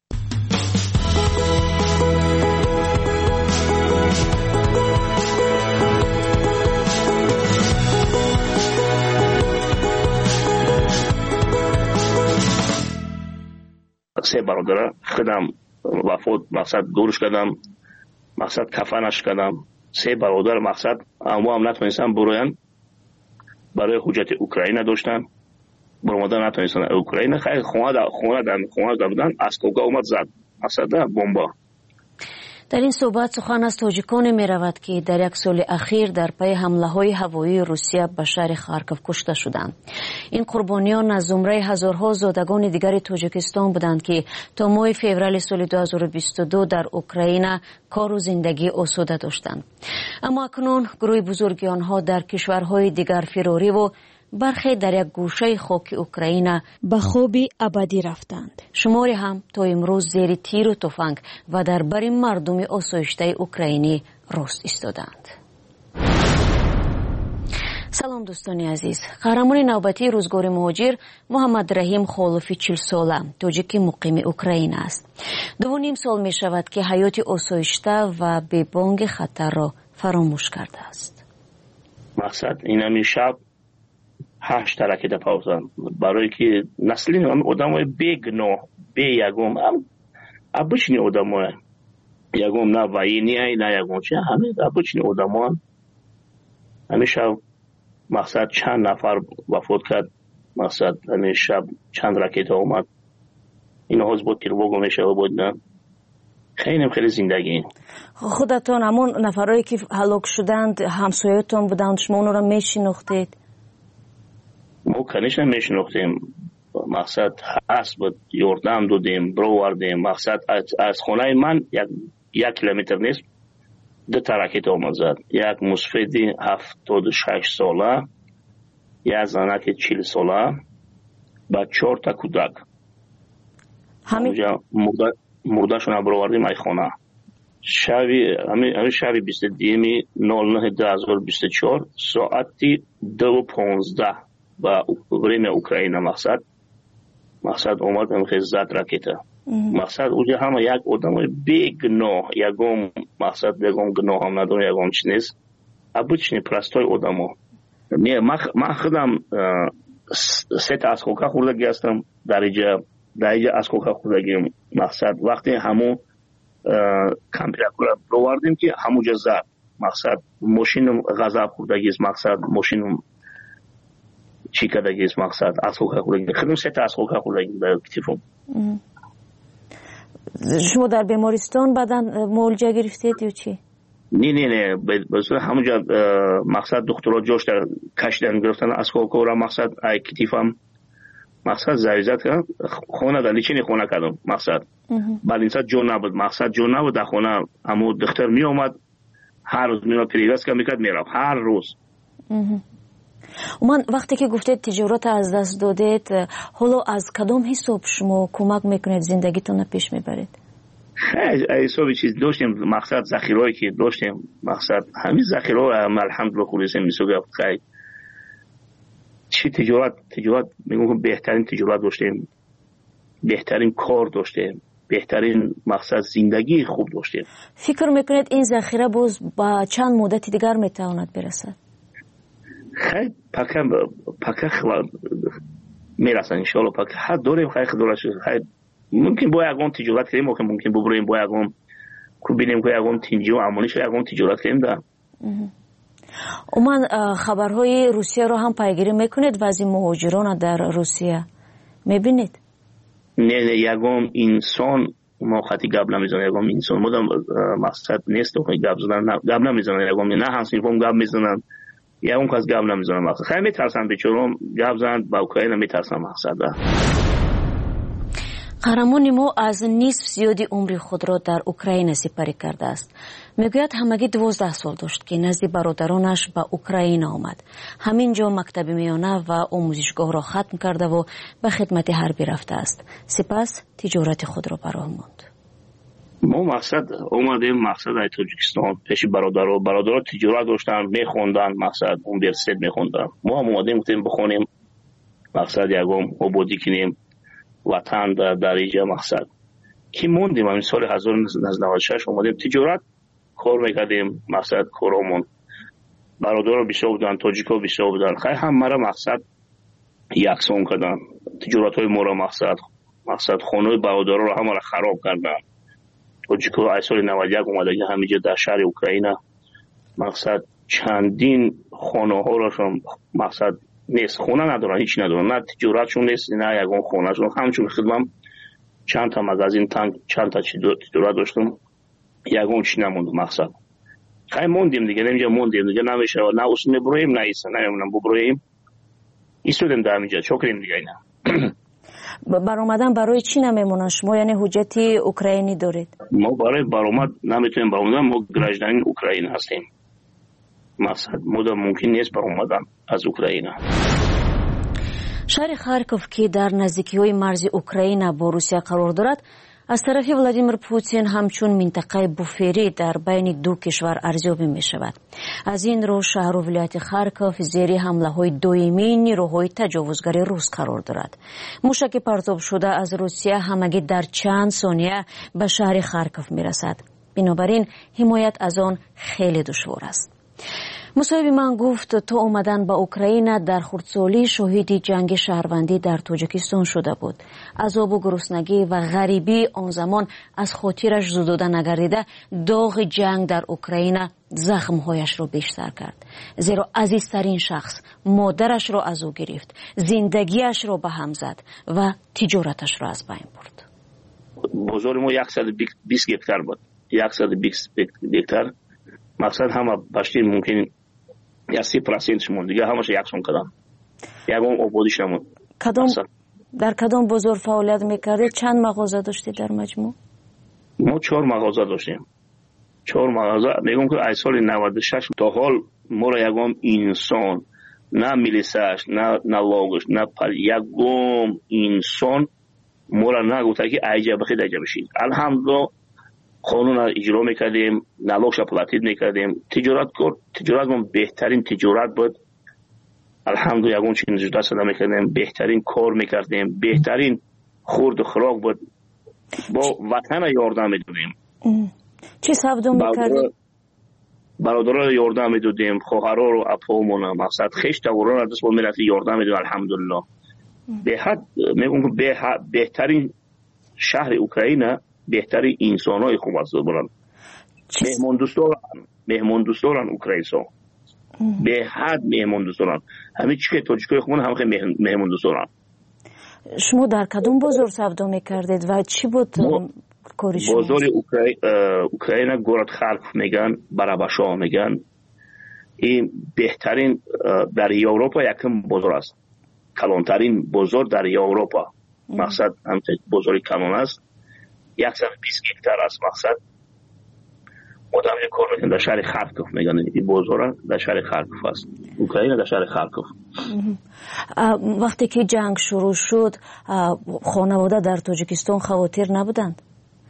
سه برادر خودم وفات مقصد دورش کردم مقصد کفنش کردم سه برادر مقصد اما هم نتونستن بروین برای حجت اوکراین داشتن برمادن نتونستن اوکراین خیلی خونه دا خونه دا خونه دا بودن اسکوگا اومد زد مقصد بمبا. در این صحبت سخن از تاجیکان می رود که در یک سال اخیر در پی حمله های هوایی روسیه به شهر خارکوف کشته شدند. این قربانیان از زمره هزارها زادگان دیگر تاجیکستان بودند که تا ماه فوریه سال دو هزار و بیست و دو در اوکراین کار و زندگی آسوده داشتند. اما اکنون گروه بزرگی آنها در کشورهای دیگر فراری و برخی در یک گوشه خاک اوکراین به خوابی ابدی رفتند. شماری هم تا امروز زیر تیر و تفنگ و در بر مردم آسایشته اوکراینی راست ایستادند. سلام دوستان عزیز. قهرمان نوبتی روزگار مهاجر محمد رحیم خالفی چهل ساله تاجیک مقیم اوکراین است. دو نیم سال می شود که حیات آسایشته و به بانگ خطر را فراموش کرده است. مقصد این همی شب هشت ترکه ده پاوزن برای که نسلی هم آدم های بگناه به یکم هم ابچنی آدم های یکم نه وینی های نه یکم چه همه ابچنی آدم های همه شب مقصد چند نفر وفات کرد مقصد همه شب چند رکت آمد این حوض بود که رو میشه و بود نه خیلی خیلی زندگی. خودتان همون نفرهایی که هلاک شدند همسایتون بودند شما اونو را میشناختید؟ ما کنیش نمیشناختیم مقصد هست بود یردم دادیم برو وردیم مقصد از, از خونه من یک, یک کیلومتر نیست دو تا راکت آمد زد یک مسفیدی هفتاد و شش ساله یک زنک چهل ساله با چهار تا کودک همین مرده مرده شون برو وردیم ای خونه شبی همین شبی بیست و دو نود و نه دو هزار و بیست و چهار ساعتی دو و پانزده با بریم اوکراین مقصد مقصد اومد هم خیلی زد راکت مقصد اوجه همه یک آدم بگناه یکم مقصد یکم گناه هم نداره یکم چی نیست ابوچنی پرستای آدم ها من خودم سه تا از خوکه خوردگی هستم در اینجا در اینجا از خوکه خوردگیم مقصد وقتی همون کمپیرکور رو وردیم که همونجا زد مقصد ماشین غذاب خوردگی است مقصد ماشین چی کردگی است مقصد از خوکه خوردگی خودم سه تا از خوکه خوردگی در کتیفم. شما در بیمارستان بعداً معالجه گرفتید یا چی؟ نه نه نه بسیار همونجا مقصد دکترها جوش در کشیدن گرفتن از خوکه را مقصد ای کتیفم مقصد زریزت کرد خونه در لیچینی خونه کردم مقصد بعد این ساعت جون نبود مقصد جون نبود در خونه همون دختر می اومد هر روز می اومد پریوست که میکرد میرفت هر روز. من وقتی که گفتید تجارت از دست دادید حالا از کدام حساب شما کمک میکنید زندگیتون پیش میبرید؟ خیلی حسابی چیز داشتیم مقصد ذخیرهایی که داشتیم مقصد همین ذخیره هم الحمدلله خولیسیم میسوگه خیلی چی تجارت تجارت میگم بهترین تجارت داشتیم بهترین کار داشتیم بهترین مقصد زندگی خوب داشتیم. فکر میکنید این ذخیره باز با چند مدت دیگر میتواند برسد؟ خیلی پکه پکه میرسن انشالله پکه حد داریم خیلی خدورش خیلی ممکن با یکم تجارت کنیم ممکن ممکن ببریم با یکم کو ببینیم که یکم تینجی و امانیش یکم تجارت کنیم در من خبرهای روسیه رو هم پیگیری میکنید وضع مهاجران در روسیه میبینید؟ نه نه یکم انسان ما خطی گپ نمیزنه یگام انسان مودم مقصد نیست تو گپ زدن گپ نمیزنه یگام نه همسین فهم گپ میزنن یا اون کس گپ نمیزنه مقصد خیلی میترسن بیچارم گپ زدن با اوکراین میترسن مقصد. قهرمان ما از نصف زیادی عمر خود را در اوکراین سپری کرده است. میگوید همگی دوازده سال داشت که نزد برادرانش به اوکراین آمد. همینجا مکتب میانه و آموزشگاه را ختم کرده و به خدمت حربی رفته است. سپس تجارت خود را براه ماند. ما مقصد اومدیم مقصد ای تاجیکستان پیش برادرها برادرها تجارت داشتن میخوندن مقصد یونیورسیته میخوندن. ما هم اومدیم گفتیم بخونیم مقصد یگام آبادی کنیم وطن در درجه مقصد که موندیم. همین سال هزار و نهصد و نود و شش اومدیم تجارت کار میکردیم مقصد کارامون برادرها بیشتر بودن تاجیکا بیشتر بودن خیلی هم مرا مقصد یکسان کردن تجارت های ما را مقصد مقصد خانه برادرها را همه را خراب کردن. تاجیکا ای سال نود و یک اومده که همینجا در شهر اوکراین مقصد چندین خانه ها را مقصد نیست خونه ندارن هیچ ندارن نه تجارتشون نیست نه یگان خونهشون همچون خدمم چند تا مغازین تانک چند تا تجارت داشتم یگان چی نموند مقصد خیلی موندیم دیگه نمیجا موندیم دیگه نمیشه نه اصلا برویم نه ایسا نمیمونم ببرویم ایستودیم در اینجا چکریم دیگه اینا. برآمدن برای چی نمیمونن شما یعنی حجتی اوکراینی دارید؟ ما برای برآمد نمیتونیم برآمدن ما گراجدان اوکراین هستیم مقصد مدام ممکن نیست برآمدن از اوکراین. شهر خارکوف که در نزدیکی‌های مرز اوکراین با روسیه قرار دارد از طرف ولادیمیر پوتین همچون منطقه بوفری در بین دو کشور ارزیابی می شود. از این رو شهر و ولایت خارکوف زیر حمله های دائمی نیروهای تجاوزگر روس قرار دارد. موشک پرتاب شده از روسیه همگی در چند ثانیه به شهر خارکوف می رسد. بنابراین حمایت از آن خیلی دشوار است. مصاحب من گفت تا اومدن با اوکراین در خردسالی شاهد جنگ شهروندی در تاجیکستان شده بود. عذاب و گرسنگی و غریبی آن زمان از خاطرش زدوده نگردیده داغ جنگ در اوکراین زخمهایش را بیشتر کرد. زیرا عزیزترین شخص مادرش را از او گرفت، زندگیش را به هم زد و تجارتش را از بین برد. بازار ما صد و بیست هکتار بود. صد و بیست هکتار مقصد همه باشتین ممکن یا سی پرسنتش مون دیگه همش یکسان کردم یکم آبادیش نمون. کدام در کدام بازار فعالیت میکردید؟ چند مغازه داشتید در مجموع؟ ما چهار مغازه داشتیم چهار مغازه میگم که از سال نود و شش تا حال ما را یکم انسان نه میلیساش نه نه لاگش نه پر یکم انسان ما را نگفته که ایجا بخید ایجا بشید. الحمدلله قانون را اجرا میکردیم نلاکش پلاتید میکردیم تجارت کرد تجارت من بهترین تجارت بود الحمدلله یگون چیز جدا صدا میکردیم بهترین کار میکردیم بهترین خورد و خوراک بود با وطن یاردم میدادیم. چی سبدون میکردیم؟ برادرها یاردم میدادیم خواهرها رو اپامون مقصد خیش توران را دست با ملت یاردم میدادیم الحمدلله. به حد میگم که بهترین شهر اوکراین بهترین انسان های خوب است برن مهمان دوستان مهمان دوستان اوکراینسا به حد مهمان دوستان همه چی که تاجیکای خوبن هم خیلی مهمان دوستان. شما در کدوم بازار سودا میکردید و چی بود کاری شما؟ بازار اوکراین گورد خارکوف میگن براباشا میگن این بهترین در اروپا یکم بازار است کلانترین بازار در اروپا مقصد هم بازار کلان است صد و بیست هکتار است مقصد مدام یک کار میکنن در شهر خارکوف میگن این بازار در شهر خارکوف است اوکراین در شهر خارکوف. وقتی که جنگ شروع شد خانواده در تاجیکستان خاطر نبودند؟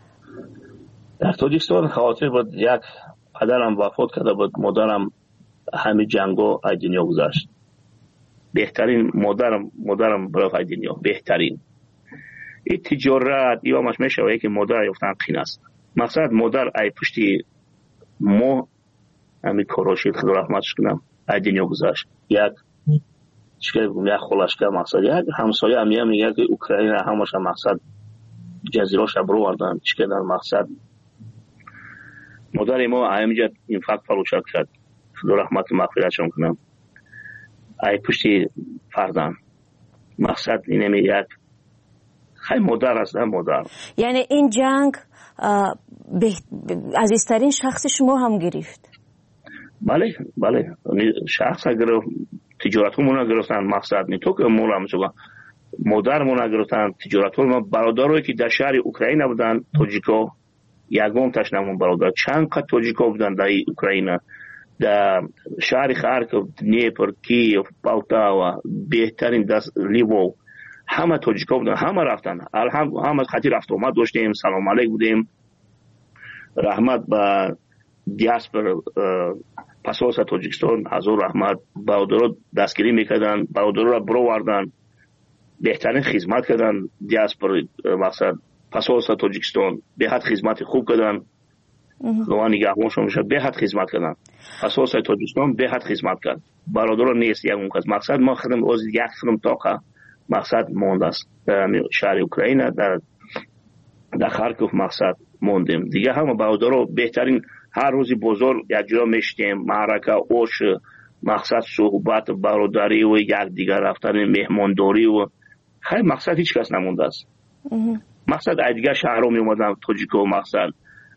در تاجیکستان خاطر بود یک پدرم وفات کرده بود مادرم همه جنگو از دنیا گذشت بهترین مادرم مادرم برای از دنیا بهترین این تجارت یا همش میشه که مادر یفتن قین است مقصد مادر ای پشتی ما همین کاراشید خدا رحمتش کنم ای دنیا گذاشت یک چیکار بگم یک خلاش که مقصد یک همسایه هم میگه که اوکراین همش مقصد جزیراش برو وردن چیکار در مقصد مادر ما همینجا این فقط فروشات کرد خدا رحمت مغفرتش کنم ای پشتی فردان مقصد اینه یک خیلی مادر است، مادر. یعنی این جنگ عزیزترین شخص شما هم گرفت؟ بله بله، شخص گرفت، تجارتمون گرفتن، مقصد نه تو که مولا میشوگا مادرمون گرفتن، تجارتمون، برادرایی که در شهر اوکراین بودن، توجیکا، یگان تشنمون برادر، چند قد توجیکا بودن در اوکراین، در شهر خارکوف، دنیپر، کیف، پولتاوا، بهترین دست لیوو، همه توجیکا بودن، همه رفتن، همه خطی رفت اومد داشتیم، سلام علیک بودیم، رحمت به دیاسپر پاسپورت تاجیکستان، هزار رحمت. برادرها دستگیری میکردن، برادرها را برآوردن، بهترین خدمت کردن. دیاسپر مقصد پاسپورت تاجیکستان به حد خدمت خوب کردن، گواه نگهبانشون میشه به حد خدمت کردن. پاسپورت تاجیکستان به حد خدمت کرد. برادرها نیست یک اون کس مقصد ما خدم از یک خدم تاقه مقصد مونده است در شهر اوکراین، در در خارکوف مقصد موندیم دیگه. همه برادرها بهترین، هر روزی بزرگ یک جا میشتیم، معرکه، اوش، مقصد صحبت، برادری و یک دیگر رفتن، مهمانداری و خیلی مقصد هیچ کس نمونده است. مقصد دیگه شهرها می اومدن، توجیکو مقصد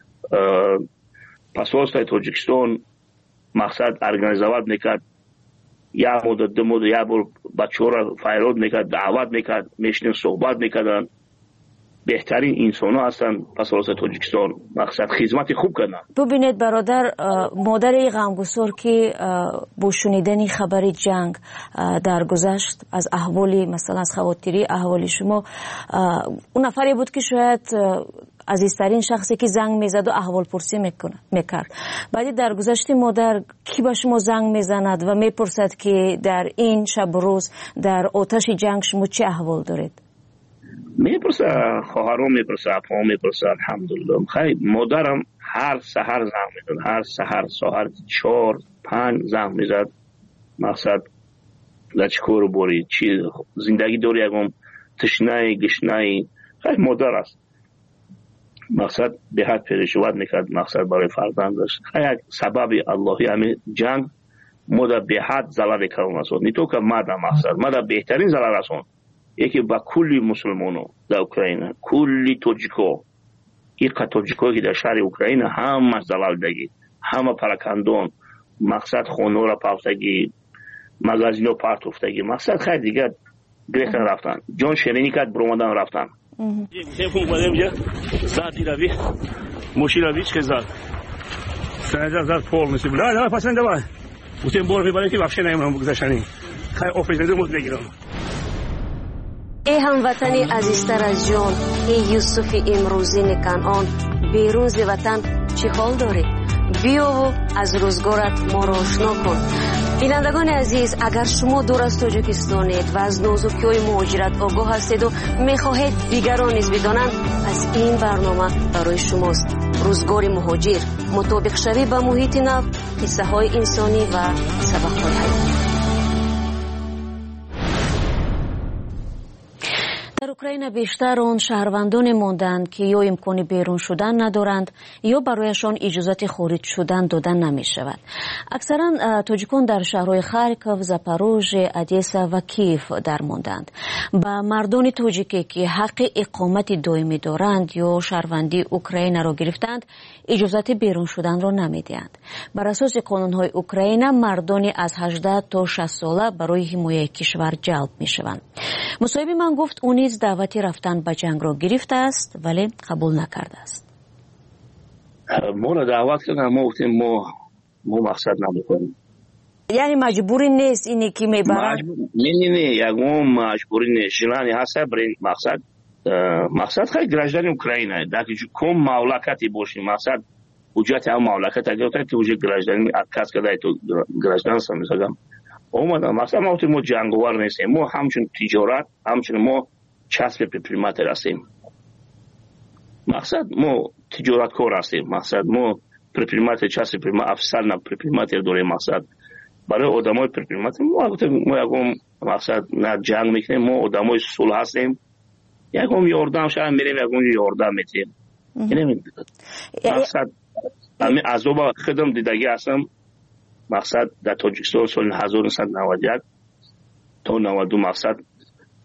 پاسپورت تاجیکستان مقصد ارگانیزواد میکرد، یا مدت دو مدت یا بار بچه را فیرود میکرد، دعوت میکرد، میشنیم صحبت میکردن. بهترین انسان ها هستن پاسپورت تاجیکستان، مقصد خدمت خوب کردن. ببینید برادر، مادر غمگسار که با شنیدن خبر جنگ در گذشت از احوالی مثلا از خواطری احوالی شما، اون نفری بود که شاید عزیزترین شخصی که زنگ میزد و احوال پرسی میکرد. بعدی در گذشت مادر کی به شما زنگ میزند و میپرسد که در این شب روز در آتش جنگ شما چه احوال دارید؟ میپرسه، خواهرام میپرسه، اپام میپرسه. الحمدلله خیلی مادرم هر سحر زنگ میزد، هر سحر ساعت چهار پنج زنگ میزد، مقصد لچکور بوری چی زندگی داری، یکم تشنه گشنه، خیلی مادر است. مقصد به حد پریشان میکرد، مقصد برای فرزندش. خیلی سبب اللهی همین جنگ مادر به حد ضرر کردن است. نه تو که مادر مقصد مادر بهترین ضرر است. یکی با کلی مسلمانو در اوکراین، کلی توجیکو، یک توجیکو که در شهر اوکراین همه زلال دگی، همه پراکندون، مقصد خونه را پافتگی، مغازین را پارت افتگی، مقصد خیلی دیگه گرفتن رفتن، جان شیرینی کرد برامدن رفتن. تلفن بودم جا زادی روی موشی روی چه زاد سرجا زاد پول نسیم لا لا پسند با بودم بور برای که بخشه نمیام بگذاشتنی خیلی آفیس نزد نگیرم. ای هموطنی عزیزتر از جان، ای یوسف امروزی کنعان، بیرون ز وطن چه حال داری؟ بیا و از روزگارت ما را آشنا کن. بینندگان عزیز، اگر شما دور از تاجیکستانید و از نازکی‌های مهاجرت آگاه هستید و می‌خواهید دیگران نیز بدانند، از این برنامه برای شماست. روزگار مهاجر، مطابق شوی با محیط نو، قصه‌های انسانی و سبق‌های حیاتی. در اوکراین بیشتر آن شهروندان ماندند که یا امکان بیرون شدن ندارند یا برایشان اجازت خارج شدن دادن نمی شود. اکثرا تاجیکان در شهرهای خارکوف، زاپاروژه، ادیسا و کیف در ماندند. با مردان تاجیکی که حق اقامت دائمی دارند یا شهروندی اوکراین را گرفتند، اجازت بیرون شدن را نمی دهند. بر اساس قانون‌های اوکراین، مردان از هجده تا شصت ساله برای حمایت کشور جلب می شوند. مصاحب من گفت او نیز دعوتی رفتن به جنگ را گرفته است ولی قبول نکرده است. ما را دعوت کردن، ما گفتیم ما ما مقصد نمیکنیم. یعنی مجبوری نیست اینی که میبرن؟ نه نه نه یکم مجبوری نیست. جلانی هست برای مقصد مقصد خیلی گرجدن اوکراینه. در که کم مملکتی باشیم مقصد حجت هم مملکت اگر تا که حجت گرجدن کس کدای تو گرجدن سمیزگم. اومدم مثلا ما تو جنگوار نیستیم، ما همچون تجارت همچون ما چسب پریمات هستیم. مقصد ما تجارت کار هستیم، مقصد ما پریمات چسب پریمات افسر نه پریمات داره. مقصد برای آدمای پریمات ما ما یکم مقصد نه جنگ میکنیم، ما آدمای صلح هستیم، یکم یاردم شاید میریم یکم یاردم میتیم. یعنی مقصد همین عذاب خدم دیدگی هستم. مقصد در تاجیکستان سال هزار و نهصد و نود و یک تا نود و دو مقصد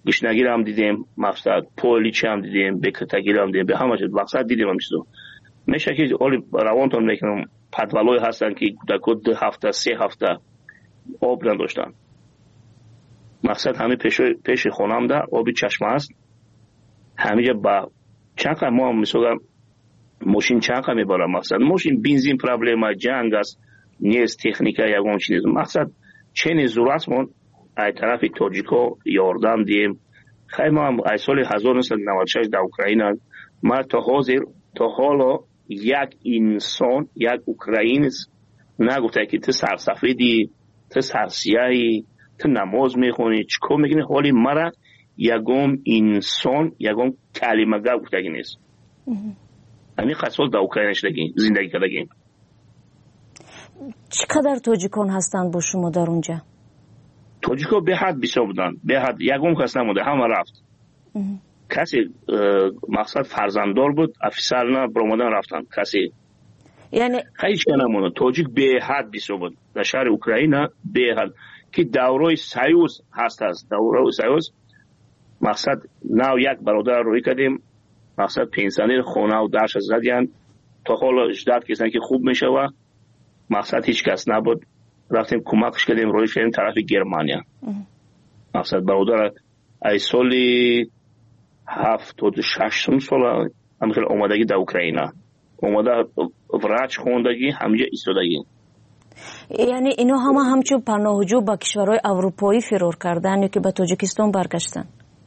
گشنگی هم دیدیم، مقصد پولیچ هم دیدیم، بکتگی هم دیدیم، به همه چیز مقصد دیدیم هم چیزو میشه که اولی روانتون میکنم پدولای هستن که کودکو دو هفته سه هفته آب نداشتن. مقصد همه پیش پیش خونم ده آبی چشمه است، همه با چند ما مثلا ماشین چند میبره، مقصد ماشین بنزین پرابلم جنگ است، نیست تکنیک یگان چیز. مقصد چنین ضرورتمون از طرف تاجیکا یاردم دیم. خیلی ما هم از سال هزار و نهصد و نود و شش در اوکراین ما تا حاضر تا حالا یک انسان یک اوکراینیست نگفته که تو سرسفیدی، تو سرسیاهی، تو نماز میخونی، چیکار میکنی، حالی مرا یگم انسان یگم کلمه گفته نیست. همین قصول در اوکراین شدگیم زندگی کردگیم. چقدر تاجیکان هستند با شما در اونجا؟ تاجیکا به حد بسیار بودن، به حد یگم کس نموده، همه رفت. کسی مقصد فرزنددار بود، افسر نه برآمدن رفتن، کسی یعنی هیچ که نمونه. تاجیک به حد بسیار بود در شهر اوکراین، به حد که دورای سیوز هست هست دورای سیوز. مقصد نو یک برادر روی کردیم، مقصد پنسیونر خونه و درش زدیان تا حالا اجداد کسان که خوب میشه و مقصد هیچ کس نبود، رفتیم کمکش کردیم روی شدیم طرف گرمانیا. مقصد برادر ای سالی هفتاد و شش سال همخیل اومدگی در اوکراین اومده وراج خوندگی همینجا ایستادگی. یعنی اینا همه همچون پناهجو با کشورهای اروپایی فرار کردن یا که به تاجیکستان برگشتن؟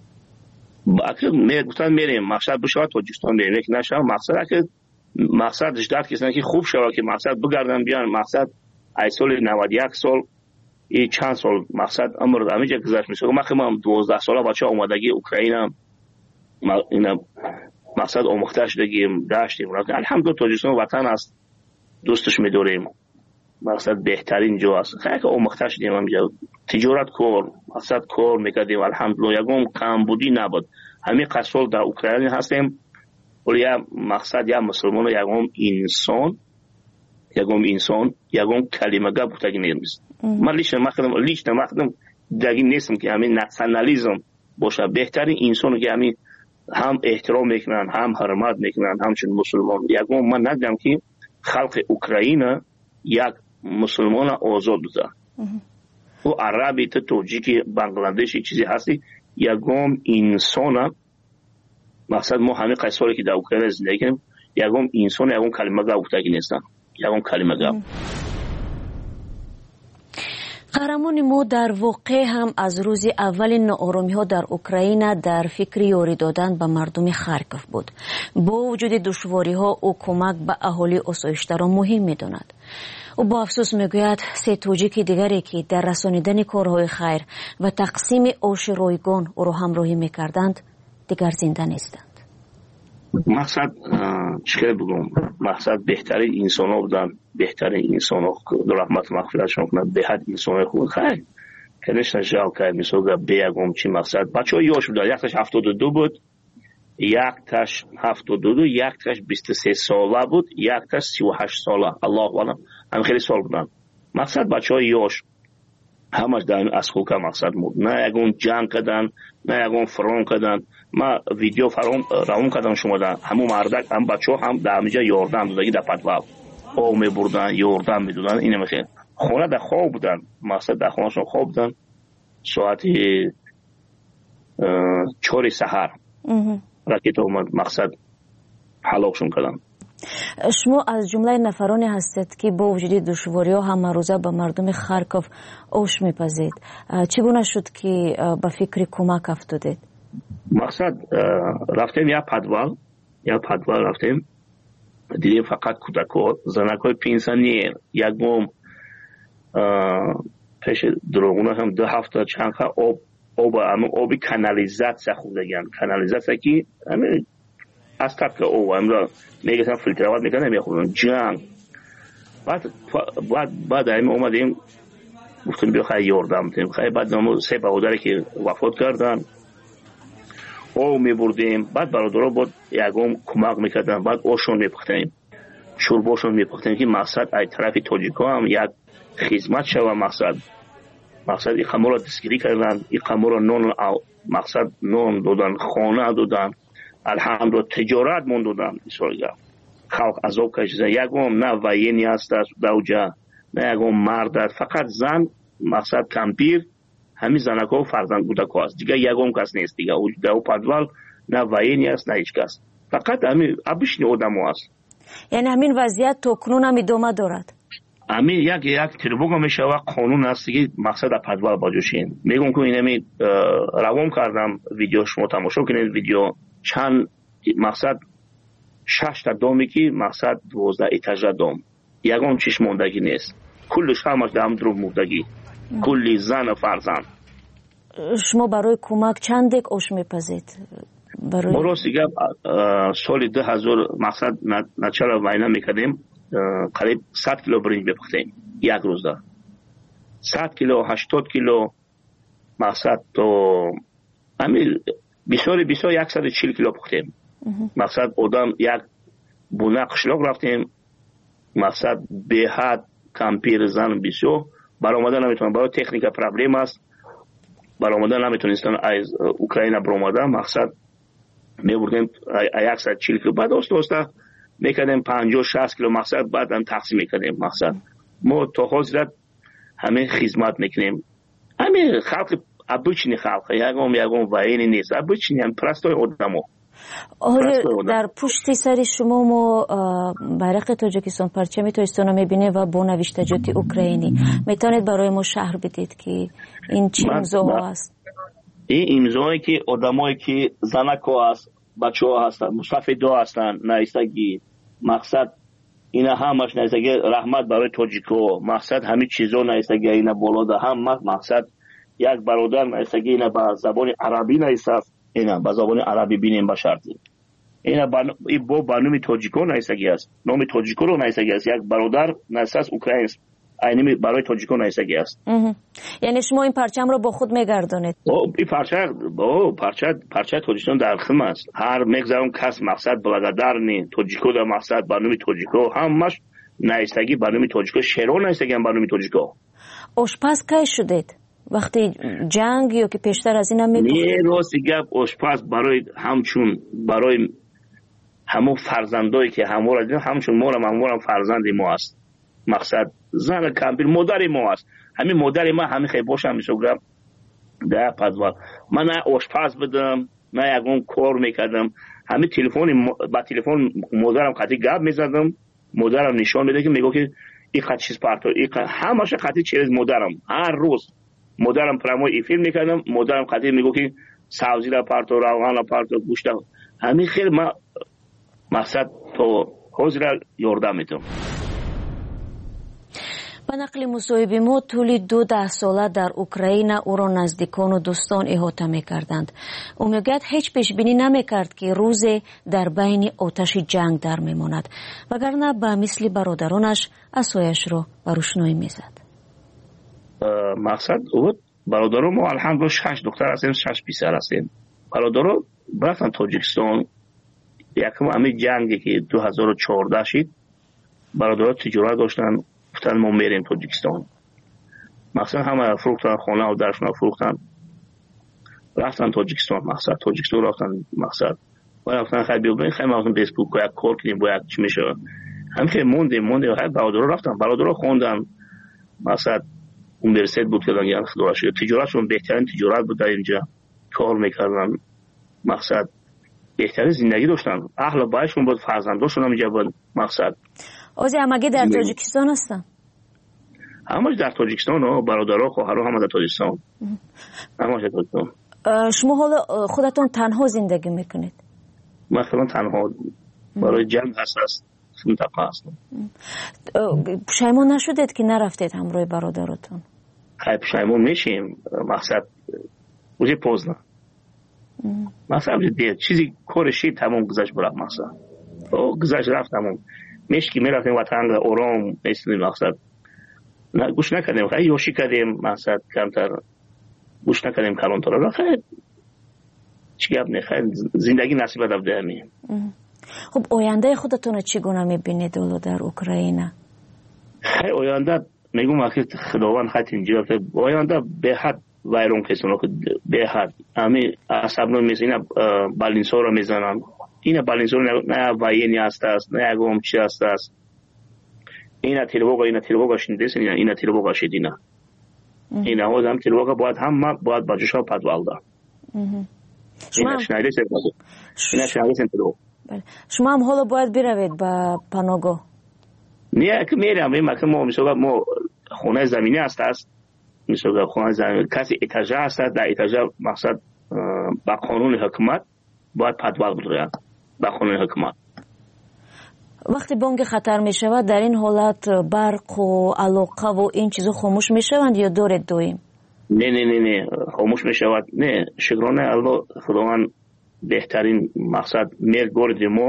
اگر میگفتن میریم مقصد بشه تاجیکستان بریم، یک نشه مقصد که مقصد اجداد کسانی که خوب شود که مقصد بگردن بیان. مقصد ای سال نود و یک سال ای چند سال مقصد عمر همینجا گذشت میشه. ما خیلی دوازده ساله بچه اومدگی اوکراین اینا مقصد آموخته شدگیم داشتیم. الحمدلله تاجیکستان وطن است، دوستش میداریم، مقصد بهترین جا است. خیلی که آموخته شدیم همینجا تجارت کار مقصد کار میکردیم. الحمدلله یگم کمبودی نبود. همین قصول در اوکراین هستیم ولی مقصد یا مسلمان یگم انسان یگم انسان یگم کلمه گپ بودگی نیست. من لیش نمخدم لیش نمخدم دگی نیستم که همین ناسیونالیسم باشه. بهترین انسان که همین هم احترام میکنن، هم حرمت میکنن، همچون مسلمان. یگم من ندیدم که خلق اوکراین یک مسلمان آزاد بوده. و عربی تا تاجیکی بنگلادشی چیزی هستی یگم انسان. مقصد ما همه قصاری که در اوکراین زندگی کنیم یگم انسان یگم کلمه گفتگی نیستن، یگم کلمه گفت. قهرمان ما در واقع هم از روز اول ناآرامی ها در اوکراین در فکر یاری دادن به مردم خارکوف بود. با وجود دشواری ها او کمک به اهالی آسایش‌تر را مهم می‌داند. او با افسوس میگوید سه تاجیک دیگری که در رسانیدن کارهای خیر و تقسیم آش رایگان او را همراهی می‌کردند دیگر زنده نیستند. مقصد چیکار بگم، مقصد بهترین انسان ها بودن، بهترین انسان ها در رحمت مغفرتشون کنند. به حد انسان های خوب خیلی کنش نجال که میسوگه بیگم چی مقصد بچه ها یاش بودن. یک تاش هفتاد و دو بود، یک تاش هفتاد و دو، یک تاش بیست و سه ساله بود، یک تاش سی و هشت ساله. الله والا هم خیلی سال بودن. مقصد بچه های یاش همش در از خوکه مقصد بود. نه یکون جنگ کردن، نه یکون فرام کردن. ما ویدیو فرام روان کردم شما در همون مردک هم بچه هم در همینجا یاردم دادگی در پتواب آو می بردن یاردم می دادن. اینه میخواه خونه در خواب بودن، مقصد در خونه شون خواب بودن. ساعتی چهار سحر راکت اومد مقصد حلاکشون کردن. شما از جمله نفرانی هستید که با وجود دشواری ها هم روزه به مردم خارکوف آش میپزید. چگونه شد که به فکر کمک افتادید؟ مقصد رفتیم یا پدوال یا پدوال رفتیم دیدیم فقط کودک‌ها زنک‌های پنسیونر یک بوم پیش دروغونه هم دو هفته چند خا آب آب همون آبی کانالیزاسیون خوردگیان. کانالیزاسیون که همین از طبق او امروز میگن فیلترات میکنن نمیخورن جنگ. بعد بعد بعد همین اومدیم گفتیم بیا خیلی یاردم بدیم. خیلی بعد نمو سه برادری که وفات کردن او میبردیم. بعد برادرها بود یکم کمک میکردن. بعد اوشون میپختیم، شورباشون میپختیم که مقصد از طرف تاجیکا هم یک خدمت شوه. مقصد مقصد این خمر را دستگیری کردن، این خمر را نون مقصد نون دادن، خانه دادن، الحمدلله تجارت من دادن. اسرائیل خلق عذاب کشیده. یکم نه وینی است دوجه، نه یکم مرد است، فقط زن مقصد کمپیر همین زنک ها فرزند بودک است. دیگه یکم کس نیست دیگه. او پدوال نه وینی است نه هیچ کس، فقط همین ابشنی آدم است. یعنی همین وضعیت تا کنون هم ادامه دارد. همین یک یک تربوگا میشه و قانون است که مقصد پدوال باجوشین. میگم که اینمی روام کردم ویدیو، شما تماشا کنید ویدیو. چند مقصد شش تا دومی که مقصد دوازده ایتاژه دوم، یکم چیش موندگی نیست، کلش همش دام درو موندگی، کلی زن و فرزند. شما برای کمک چند دک آش میپزید؟ برای ما دیگه سال دو هزار مقصد نچرا وینا میکردیم، قریب صد کیلو برنج بپختیم یک روز دا. صد کیلو، هشتاد کیلو مقصد تو همین بسیاری بسیار صد و چهل کیلو پختیم. مقصد آدم یک بونه قشلاق رفتیم، مقصد به حد کمپیر زن بسیار برآمده نمیتونن، برای تکنیک پرابلم است، برآمده نمیتونستن از اوکراین برآمده. مقصد میبردیم صد و چهل کیلو، بعد دوست دوستا میکردیم پنجاه شصت کیلو مقصد بعد هم تقسیم میکردیم. مقصد ما تا حاضرت همه خدمت میکنیم. همه خلق ابوچنی خلق یکم یکم وینی نیست، ابوچنی هم پرستای آدمو. آره، در پشت سر شما ما بیرق تاجیکستان، پرچم تاجیکستان میبینه و با نوشتجات اوکراینی. میتونید برای ما شهر بدید که این چه امضاها است؟ این امضایی که آدمایی که زنکا است، بچه ها هستن، مستفیدا هستن، نایستگی. مقصد اینا همش نایستگی رحمت برای تاجیکو. مقصد همه چیزا نایستگی اینا بالا ده. هم مقصد یک برادر نایستگی اینا با زبان عربی نایست، اینا با زبان عربی بینیم با شرطی. اینا با این با بانومی تاجیکو نایستگی است، نام تاجیکو رو نایستگی است. یک برادر نایست اوکراین است، اینمی برای تاجیکو نایستگی است. یعنی شما این پرچم رو با خود میگردونید؟ این پرچم با پرچم پرچم تاجیکستان در خم است. هر میگذارم کس مقصد بلادر نی تاجیکو در مقصد بانومی تاجیکو همش نایستگی بانومی تاجیکو، شهرو نایستگی بانومی تاجیکو. آشپز کی شدید؟ وقتی جنگ یا که پیشتر از این هم میگفتید؟ نه راستی گپ آشپز برای همچون برای همون فرزندایی که همو را دیدن، همچون ما را همون فرزند ما است. مقصد زن کمپیر مادر ما است. همین مادر ما همین خیلی باشم میشوگرم ده پدوال. من نه آشپز بدم نه یکم کار میکردم. همین تلفن با تلفن مادرم خاطی گپ میزدم، مادرم نشان میده که میگه که این خط چیز پارتو این همش خاطی چیز مادرم. هر روز مادرم پرامو ای فیلم میکردم، مادرم خاطی میگه که سبزی را پارتو، روغن را پارتو، گوشت. همین خیلی ما مقصد تو حاضر یاردم میتونم. به نقل مصاحبه ما طول دو ده ساله در اوکراین او را نزدیکان و دوستان احاطه میکردند. او میگوید هیچ پیش بینی نمیکرد که روز در بین آتش جنگ در میماند، وگرنه به مثل برادرانش عصایش را بر روشنایی میزد. مقصد او برادران ما الحمدلله شش دختر هستیم، شش پسر هستیم. برادران رفتن تاجیکستان. یکم همین جنگی که دو هزار و چهارده شد، برادران تجارت داشتن، گفتن ما میریم تاجیکستان. مثلا همه فروختن خانه و درشون فروختن، رفتن تاجیکستان. مقصد تاجیکستان رفتن. مقصد و رفتن خیلی بیابین خیلی مقصد بیسپوک یک کار کنیم باید چی میشه. همین خیلی موندیم موندیم خیلی برادرها رفتن، برادرها خوندن. مقصد اونیورسیت بود که دنگیان خدا شد، تجارتشون بهترین تجارت بود در اینجا کار میکردن. مقصد بهترین زندگی داشتن، اهل بایشون بود، فرزنداشون هم اینجا بود. مقصد اوزی همگی در تاجیکستان هستن؟ همش در تاجیکستان ها، برادرها خواهرها همه در تاجیکستان. همش در تاجیکستان. شما حالا خودتون تنها زندگی میکنید؟ من خیلی تنها برای جنگ هست هست منطقه هستم. پشیمون نشدید که نرفتید همراه برادرتون؟ خیلی پشیمون میشیم. مقصد اوزی پوزنه مقصد دید چیزی کارشی تمام گذشت برای مقصد او گذشت رفت تمام. میشکی میرفتیم وطن آرام نیستیم. مقصد نه گوش نکردیم، خیلی یوشی کردیم. مقصد کمتر گوش نکردیم کلانتر را. خیلی چی گفت نه، خیلی زندگی نصیب دفته همین. خب آینده خودتون چگونه میبینید در اوکراین؟ خیلی آینده میگم که خداوند خط اینجا آینده به حد вайрон кесоно ки беҳад ами асабно мес ина балинсоро мезананд ина балинсоро на воени ҳастааст на ягом чи ҳастааст ина тревога ина тревога шинидесен ина тревога шидина ина ҳозам тревога бояд ҳама бояд ба ҷӯша падвалда ина шинайдесен ина шинайдесен тревога шумо ҳам ҳоло бояд биравед ба паногоҳ не ки мерам ин ки мо мисола мо хонаи заминӣ ҳастааст мисола хонаи заминӣ каси этажа ҳастад дар этажа мақсад ба қонуни ҳукумат бояд падвал бидояд ба қонуни ҳукумат вақте бонки хатар мешавад дар ин ҳолат барқу алоқаву ин чизо хомӯш мешаванд ё доред доим не не не не хомӯш мешавад не шукронаи алло худованд беҳтарин мақсад мер городи мо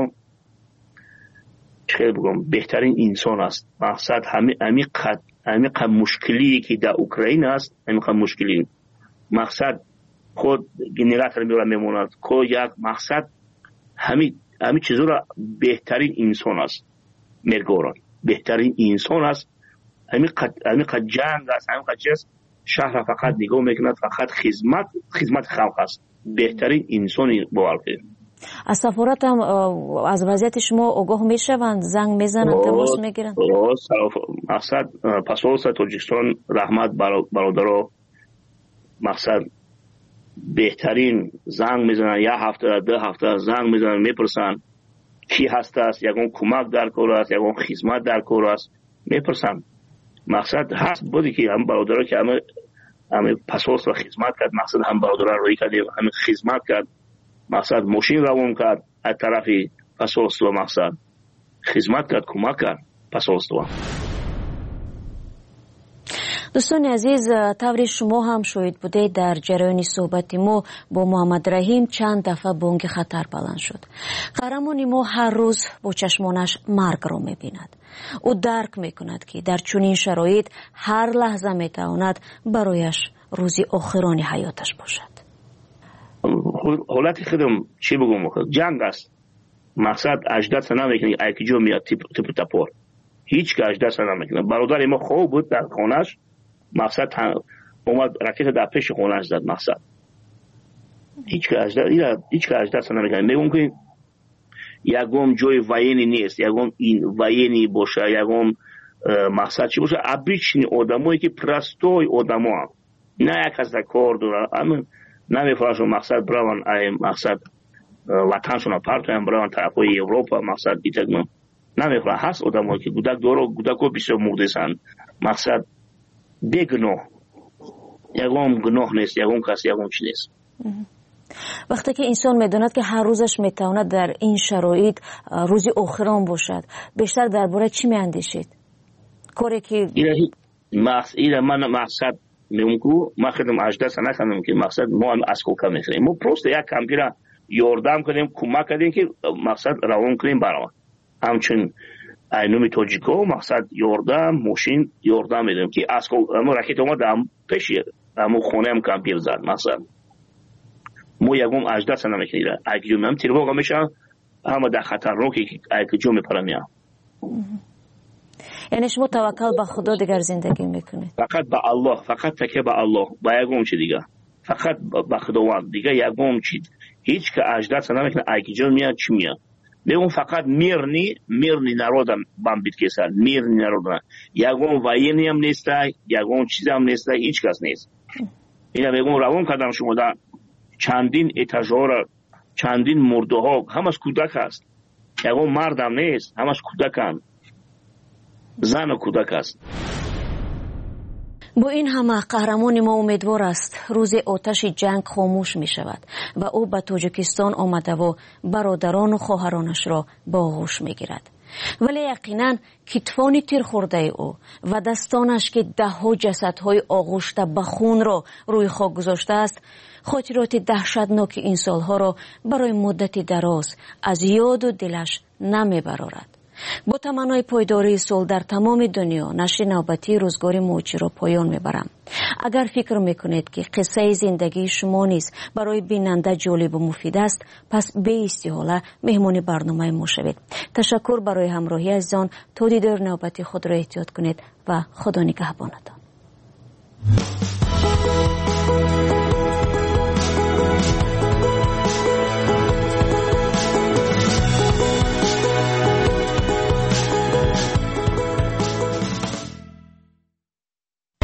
чӣ бигӯям беҳтарин инсон аст мақсад ҳамиқа мушкилие ки дар украина аст ҳамиқа мушкилӣ мақсад худ генератор меора мемонад ко як мақсад ҳами чизоро беҳтарин инсон аст мергорад беҳтарин инсон аст ҳамиқа ҷанг аст ҳамиқа чиз шаҳрро фақат нигоҳ мекунад фақат хизмат хизмати халқ аст беҳтарин инсони бовар кунед аз сафорат ҳам аз вазъияти шумо огоҳ мешаванд занг мезананд тамос мегиранд мақсад посолства тоҷикистон раҳмат бародаро мақсад беҳтарин занг мезананд як ҳафта ду ҳафта занг мезананд мепурсанд кӣ ҳастааст ягон кӯмак дар кор аст ягон хизмат дар кор аст мепурсанд мақсад ҳаст буди ки ҳам бародаро ки ҳами посолства хизмат кард мақсад ҳам бародаро рӯй кардем ҳами хизмат кард мақсад мошин равон кард аз тарафи посолство мақсад хизмат кард кӯмак кард посолство дӯстони азиз таври шумо ҳам шоҳид будед дар ҷараёни суҳбати мо бо муҳаммад раҳим чанд дафъа бонки хатар баланд шуд қаҳрамони мо ҳар рӯз бо чашмонаш маргро мебинад ӯ дарк мекунад ки дар чунин шароит ҳар лаҳза метавонад барояш рӯзи охирони ҳаёташ бошад ҳолати худам чӣ бигӯм ҷанг аст мақсад аждаста намекунад айкиҷо меяд типу тапор ҳеҷ ки аждаста намекунад бародари мо хоб буд дар хонааш мақсад омад ракета дар пеши хонааш зад мақсад ҳеҷ ки аждаста намекунад мегӯм ки ягон ҷои воени нест ягон ин воени боша ягон мақсад чӣ боша обични одамое ки простой одамоам на як ҳаста кор дорад намефаҳмам мақсад браван ай мақсад ватаншона партоям браван тарафҳои европа мақсад итагно намефаҳмам ҳаст одамое ки гудак доро гудако бисёр мурдесанд мақсад бегуноҳ ягон гуноҳ нест ягон кас ягон чи нест вақте ки инсон медонад ки ҳар рӯзаш метавонад дар ин шароит рӯзи охирон бошад бештар дар бораи чӣ меандешед коре ки ира ман мақсад меумку ма худам аждаста накардам ки мақсад мо ҳам аскока мехӯрем мо просто як компира ёрдам кардем кӯмак кардем ки мақсад равон кунем бараван ҳамчун айнуми тоҷико мақсад ёрдам мошин ёрдам медем ки амо ракета омад ам пеши амо хонаам компир зад мақсад мо ягон аждаста намекунем айкиҷо меам тревога мешавам ҳама дар хатарноке ки айкиҷо мепарам меам яъне шумо таваккал ба худо дигар зиндагӣ мекунед фақат ба аллоҳ фақат такя ба аллоҳ ба ягон чи дигар фақат ба худованд дигар ягон чи ҳеҷ ки аждаста намекунад айкиҷо меяд чӣ меяд мегӯм фақат мирни мирни народа бам биткесад мирни народа ягон воениам нестай ягон чизам нестай ҳеҷ кас нест ина мегӯм равон кардам шумо дар чандин этажҳоро чандин мурдаҳо ҳамаш кӯдак аст ягон мардам нест ҳамаш кӯдаканд зану кӯдак аст бо ин ҳама қаҳрамони мо умедвор аст рӯзи оташи ҷанг хомӯш мешавад ва ӯ ба тоҷикистон омадаву бародарону хоҳаронашро ба оғӯш мегирад вале яқинан китфони тирхӯрдаи ӯ ва дастонаш ки даҳҳо ҷасадҳои оғӯшта ба хунро рӯи хок гузоштааст хотироти даҳшатноки ин солҳоро барои муддати дароз аз ёду дилаш намебарорад бо таманнои пойдории сулҳ дар тамоми дунё нашри навбатии рӯзгори муҳоҷирро поён мебарам агар фикр мекунед ки қиссаи зиндагии шумо низ барои бинанда ҷолибу муфид аст пас беистиҳола меҳмони барномаи мо шавед ташаккур барои ҳамроҳӣ азизон то дидори навбати худро эҳтиёт кунед ва худо нигаҳбонатон.